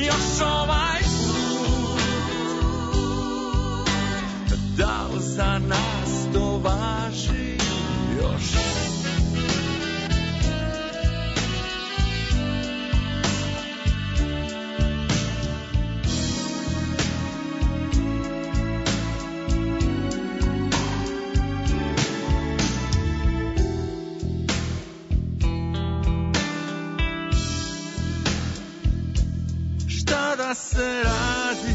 šta se radi.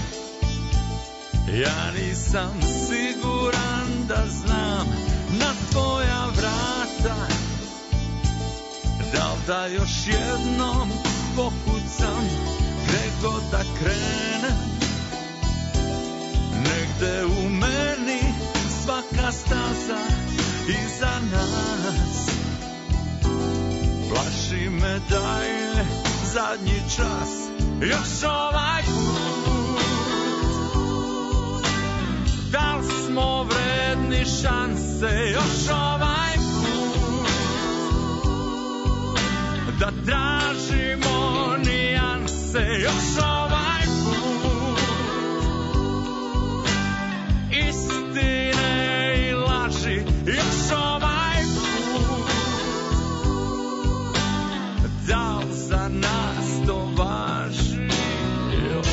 Ja nisam siguran da znam na tvoja vrata, da li da još jednom pokucam gde god da krenem. Negde u meni svaka staza iza nas plaši me da je zadnji čas još ovaj put. Da li smo vredni šanse još ovaj put, da tražimo nijanse još ovaj put, istine i laži još ovaj put. Da li za nas to važi još?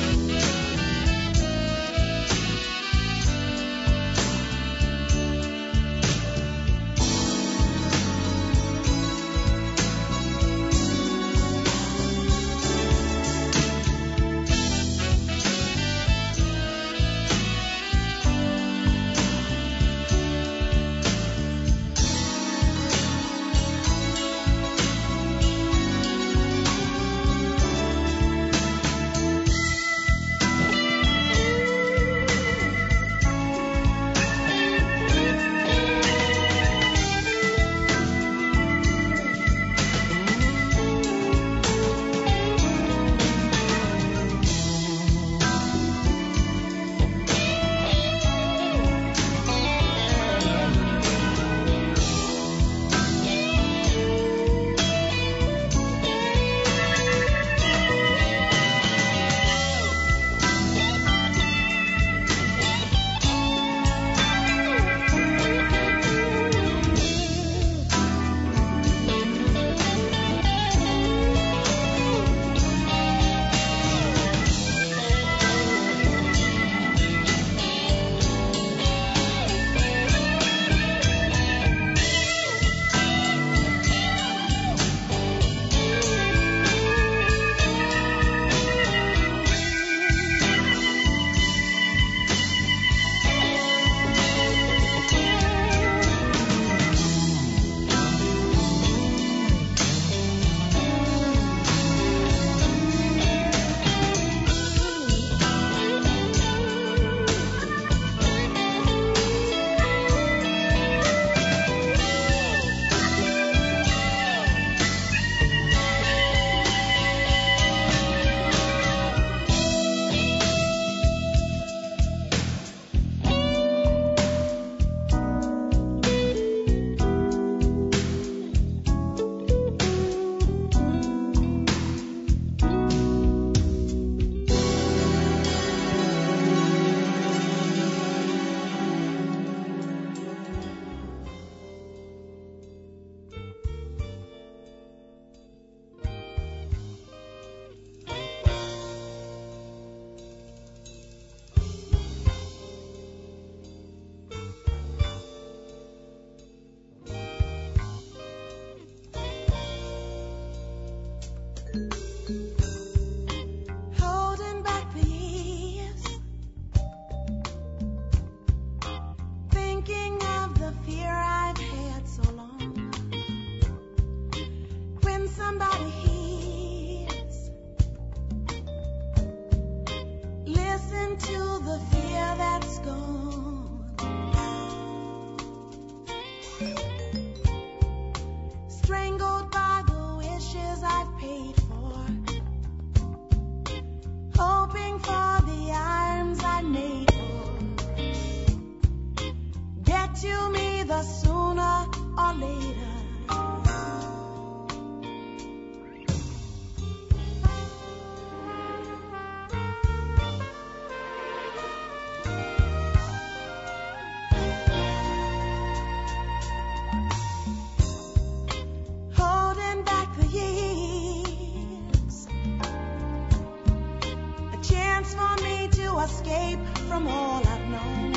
Escape from all I've known,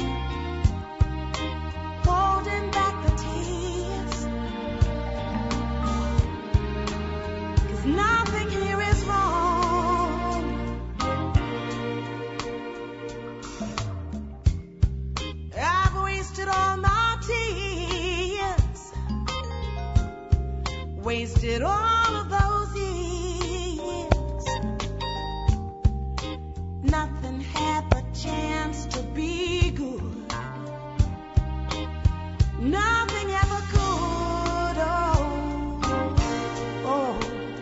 holding back the tears, 'cause nothing here is wrong. wasted all of those years. Nothing had the chance to be good. Nothing ever could. Oh, oh.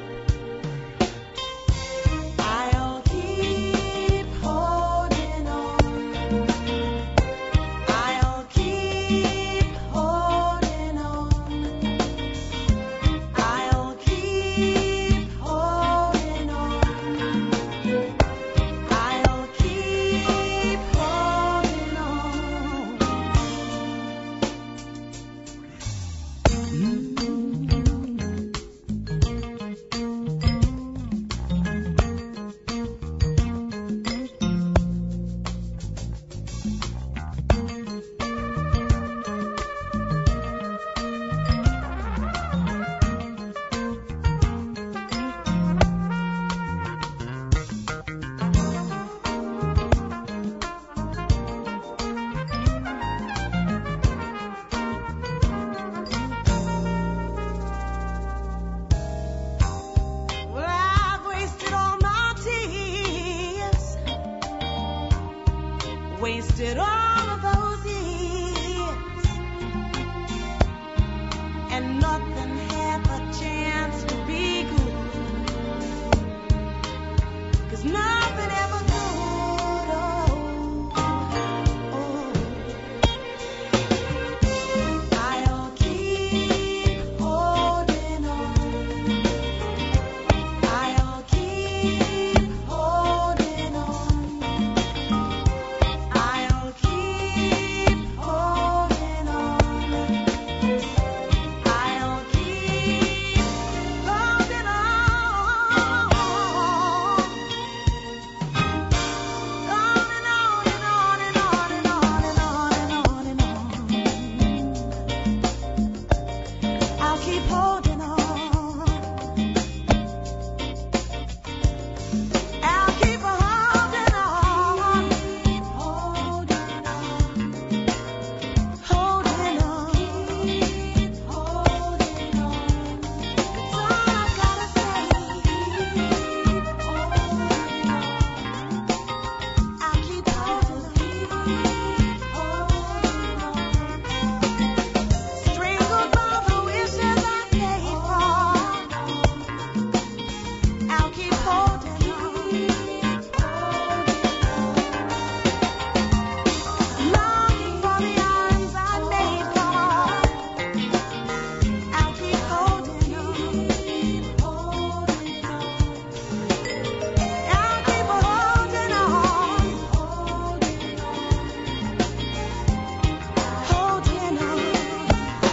I'll keep holding on. I'll keep holding on. I'll keep holding on. I'll keep holding on. Well, I've wasted all my tears, wasted all of those years, and nothing had the chance to be good, 'cause nothing ever could. Oh, oh. I'll keep holding on. I'll keep holding on. I'll keep holding on. I'll keep holding on. On and on and on and on and on and on and on and on. I'll keep holding on. I'll keep holding on. Holding on. Holding on. Holding on. That's all I've gotta say. I'll keep holding on. Strangled by the wishes I paid for. I'll keep holding on. Longing for the arms I made for. I'll keep holding on. I'll keep holding on. Holding on.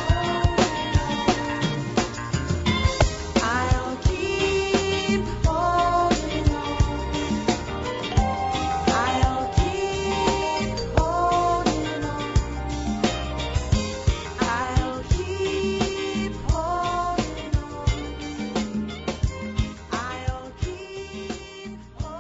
I'll keep holding on. I'll keep holding on. I'll keep holding on. I'll keep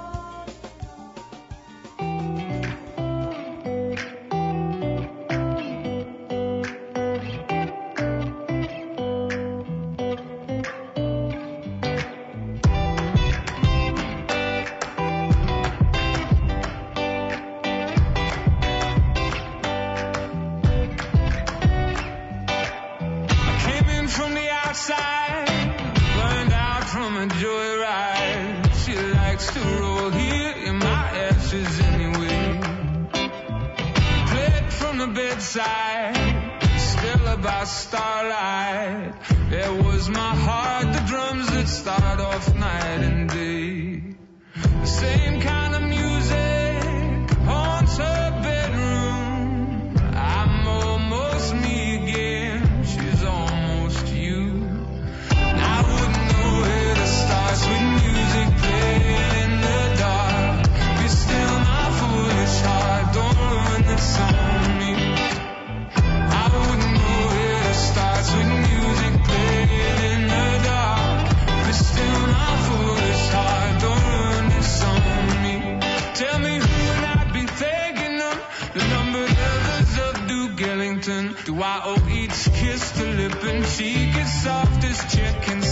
I came in from the outside, burned out from a joyride. She likes to roll here in my ashes anyway. Played from the bedside, still about starlight. There was my heart, the drums that start off night and day. The same kind of music haunts her bedroom. I'm almost me again, she's almost you. And I wouldn't know where to start. Sweet music playing in the dark. Be still my foolish heart, don't ruin this on me. I wouldn't know where to start. Sweet music playing in the dark. Be still my foolish heart, don't ruin this on me. Tell me who would I be thinking of? The numbered letters of Duke Ellington. Do I owe each kiss to lip and cheek as soft as chicken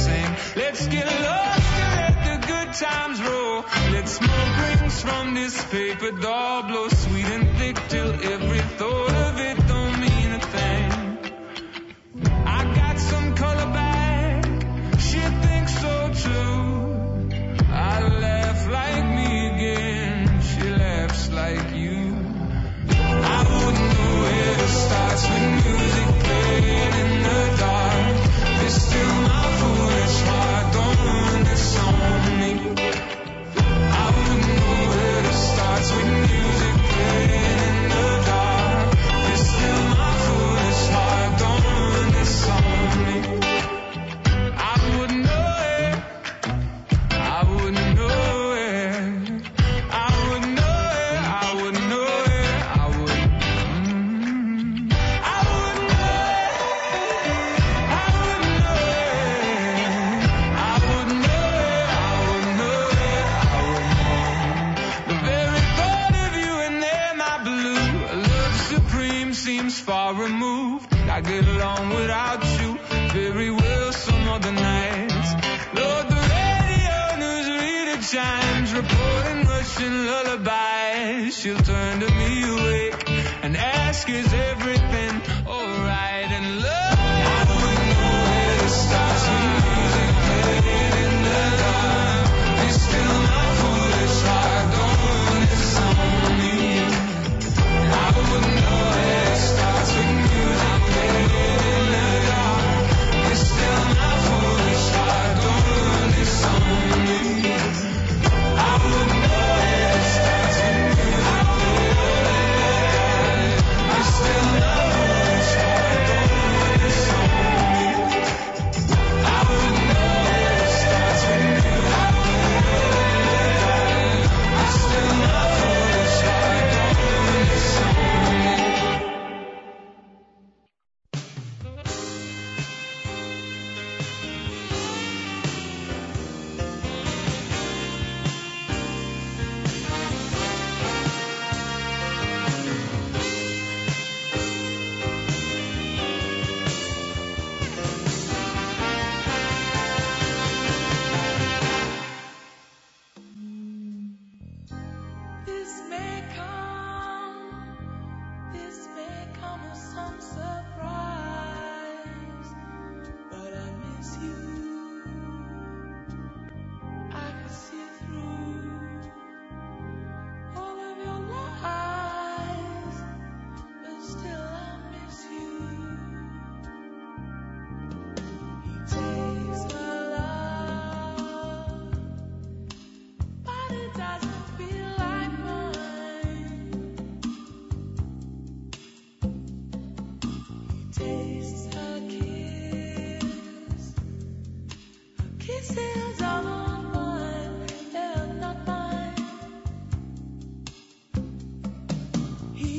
from this paper doll blows sweet and thick till every thought of it don't mean a thing. I got some color back, she thinks so too. I laugh like me again, she laughs like you. I wouldn't know where to start with music playing in the dark. It's still my foolish heart, don't run this on me. I wouldn't know where to start with music playing in the dark. It's still my foolish heart, don't run this on me. I wouldn't know it, I wouldn't know it, I wouldn't know it, I wouldn't know it, I wouldn't, mm, I wouldn't know it, I wouldn't know it, I wouldn't know it, I wouldn't know it, I wouldn't know. The very thought of you and there, my blue, love supreme seems far removed. I get along without you very well some other nights. Lord, the radio newsreader chimes, reporting Russian lullabies. She'll turn to me awake and ask, is everything alright? And love, I wouldn't know where to start with music playing in the dark. It's still my foolish heart, don't run this on me. I wouldn't know where to start with music playing in the dark. It's still my foolish heart, don't run this on me. I wouldn't know where to start with music playing in the dark. It's still my foolish heart, don't run this on me. I wouldn't know where to start with music playing in the dark. It's still my foolish heart, don't run this on me. This may come, this may come as some surprise, but I miss you. I can see through all of your lies, but still I miss you. He takes her love, but it doesn't feel like mine. He tastes her kiss, her kisses are not mine, they're not mine. He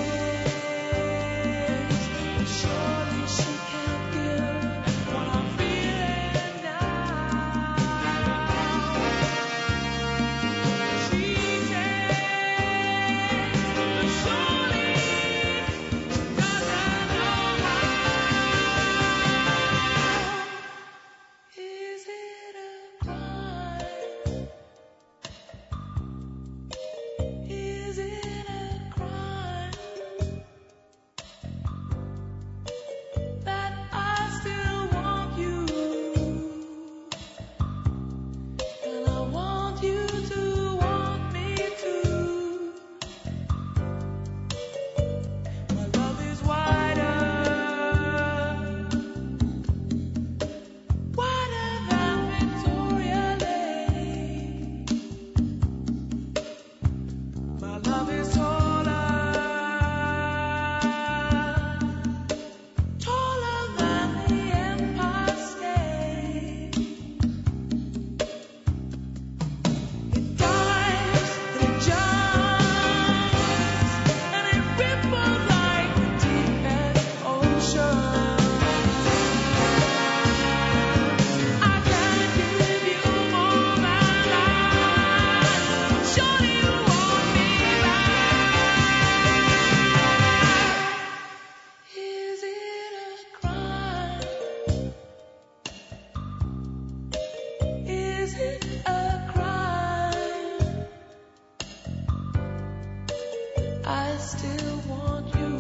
takes, but surely she can't give what I'm feeling now. She takes, but surely she doesn't know how. Is it a crime? Is it a crime that I still want you, and I want you to want me too? My love is wider, wider than Victoria Lake. My love is taller, taller than the Empire State. It dives and it jumps and it ripples like the deepest ocean. I can't give you more than life. Surely you want me back. Is it a crime? Is it a crime still want you.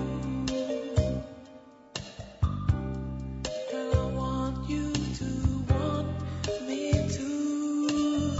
And I want you to want me too.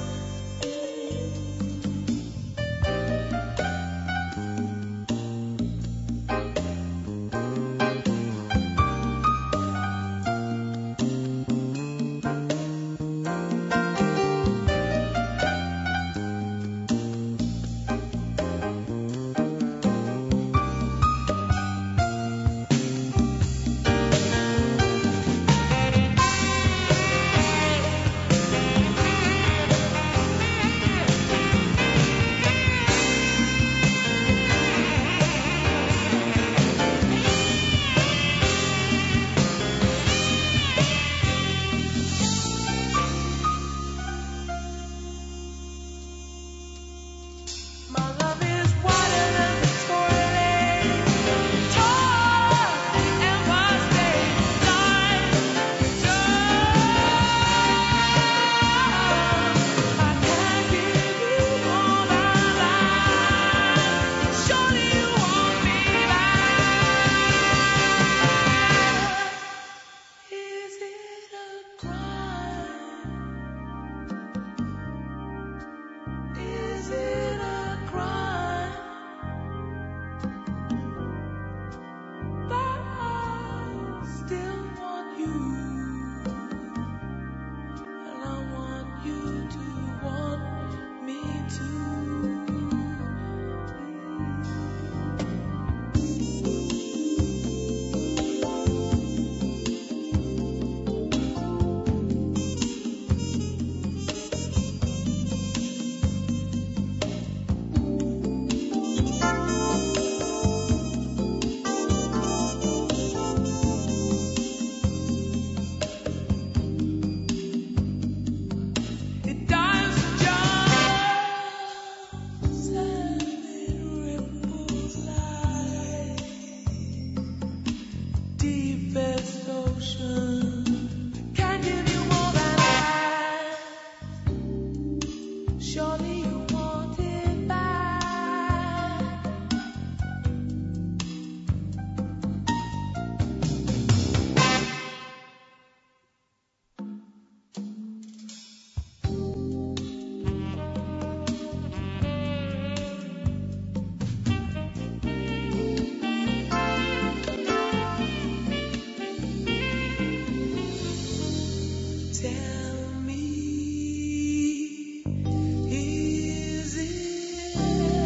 My love is wider than Victoria Lane, taller than Empire State, light I can't give you all my life. Surely you want me back. Is it a crime? Is it a crime? But I still want you, and I want you to want me too. It dies just and it ripples like deepest ocean. Can't give you more than I. Surely you want it back. Tell me, is it a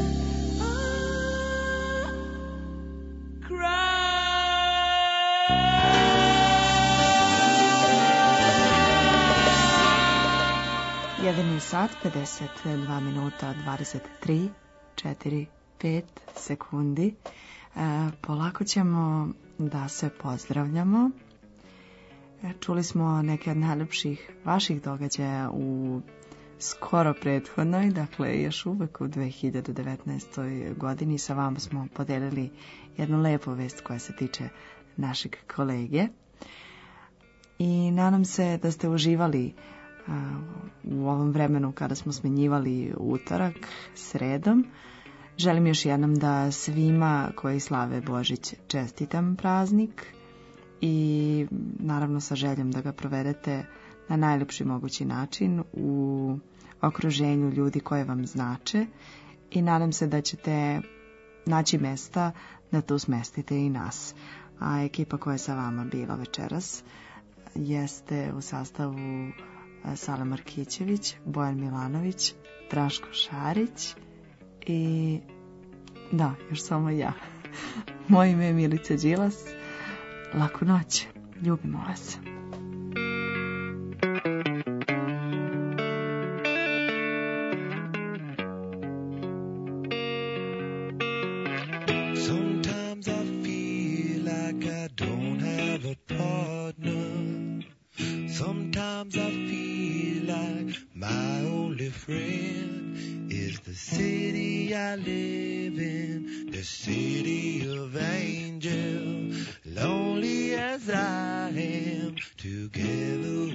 Jedan je sat, pedeset dva minuta, dvadeset tri, četiri, pet sekundi. E, polako ćemo da se pozdravljamo. E, čuli smo neke od najlepših vaših događaja u skoro prethodnoj, dakle još uvek u dve hiljade devetnaestoj godini. Sa vama smo podelili jednu lepu vest koja se tiče našeg kolege. I nadam se da ste uživali u ovom vremenu kada smo smenjivali utorak sredom. Želim još jednom da svima koji slave Božić čestitam praznik i naravno sa željom da ga provedete na najlepši mogući način u okruženju ljudi koje vam znače i nadam se da ćete naći mesta da tu smestite i nas. A ekipa koja je sa vama bila večeras jeste u sastavu Sale Markićević, Bojan Milanović, Draško Šarić i da, još samo ja. Moje ime je Milica Đilas. Laku noć, ljubimo vas. Sometimes I feel like I don't have a partner. Sometimes I feel like my only friend is the city I live in, the city of angels. Lonely as I am, together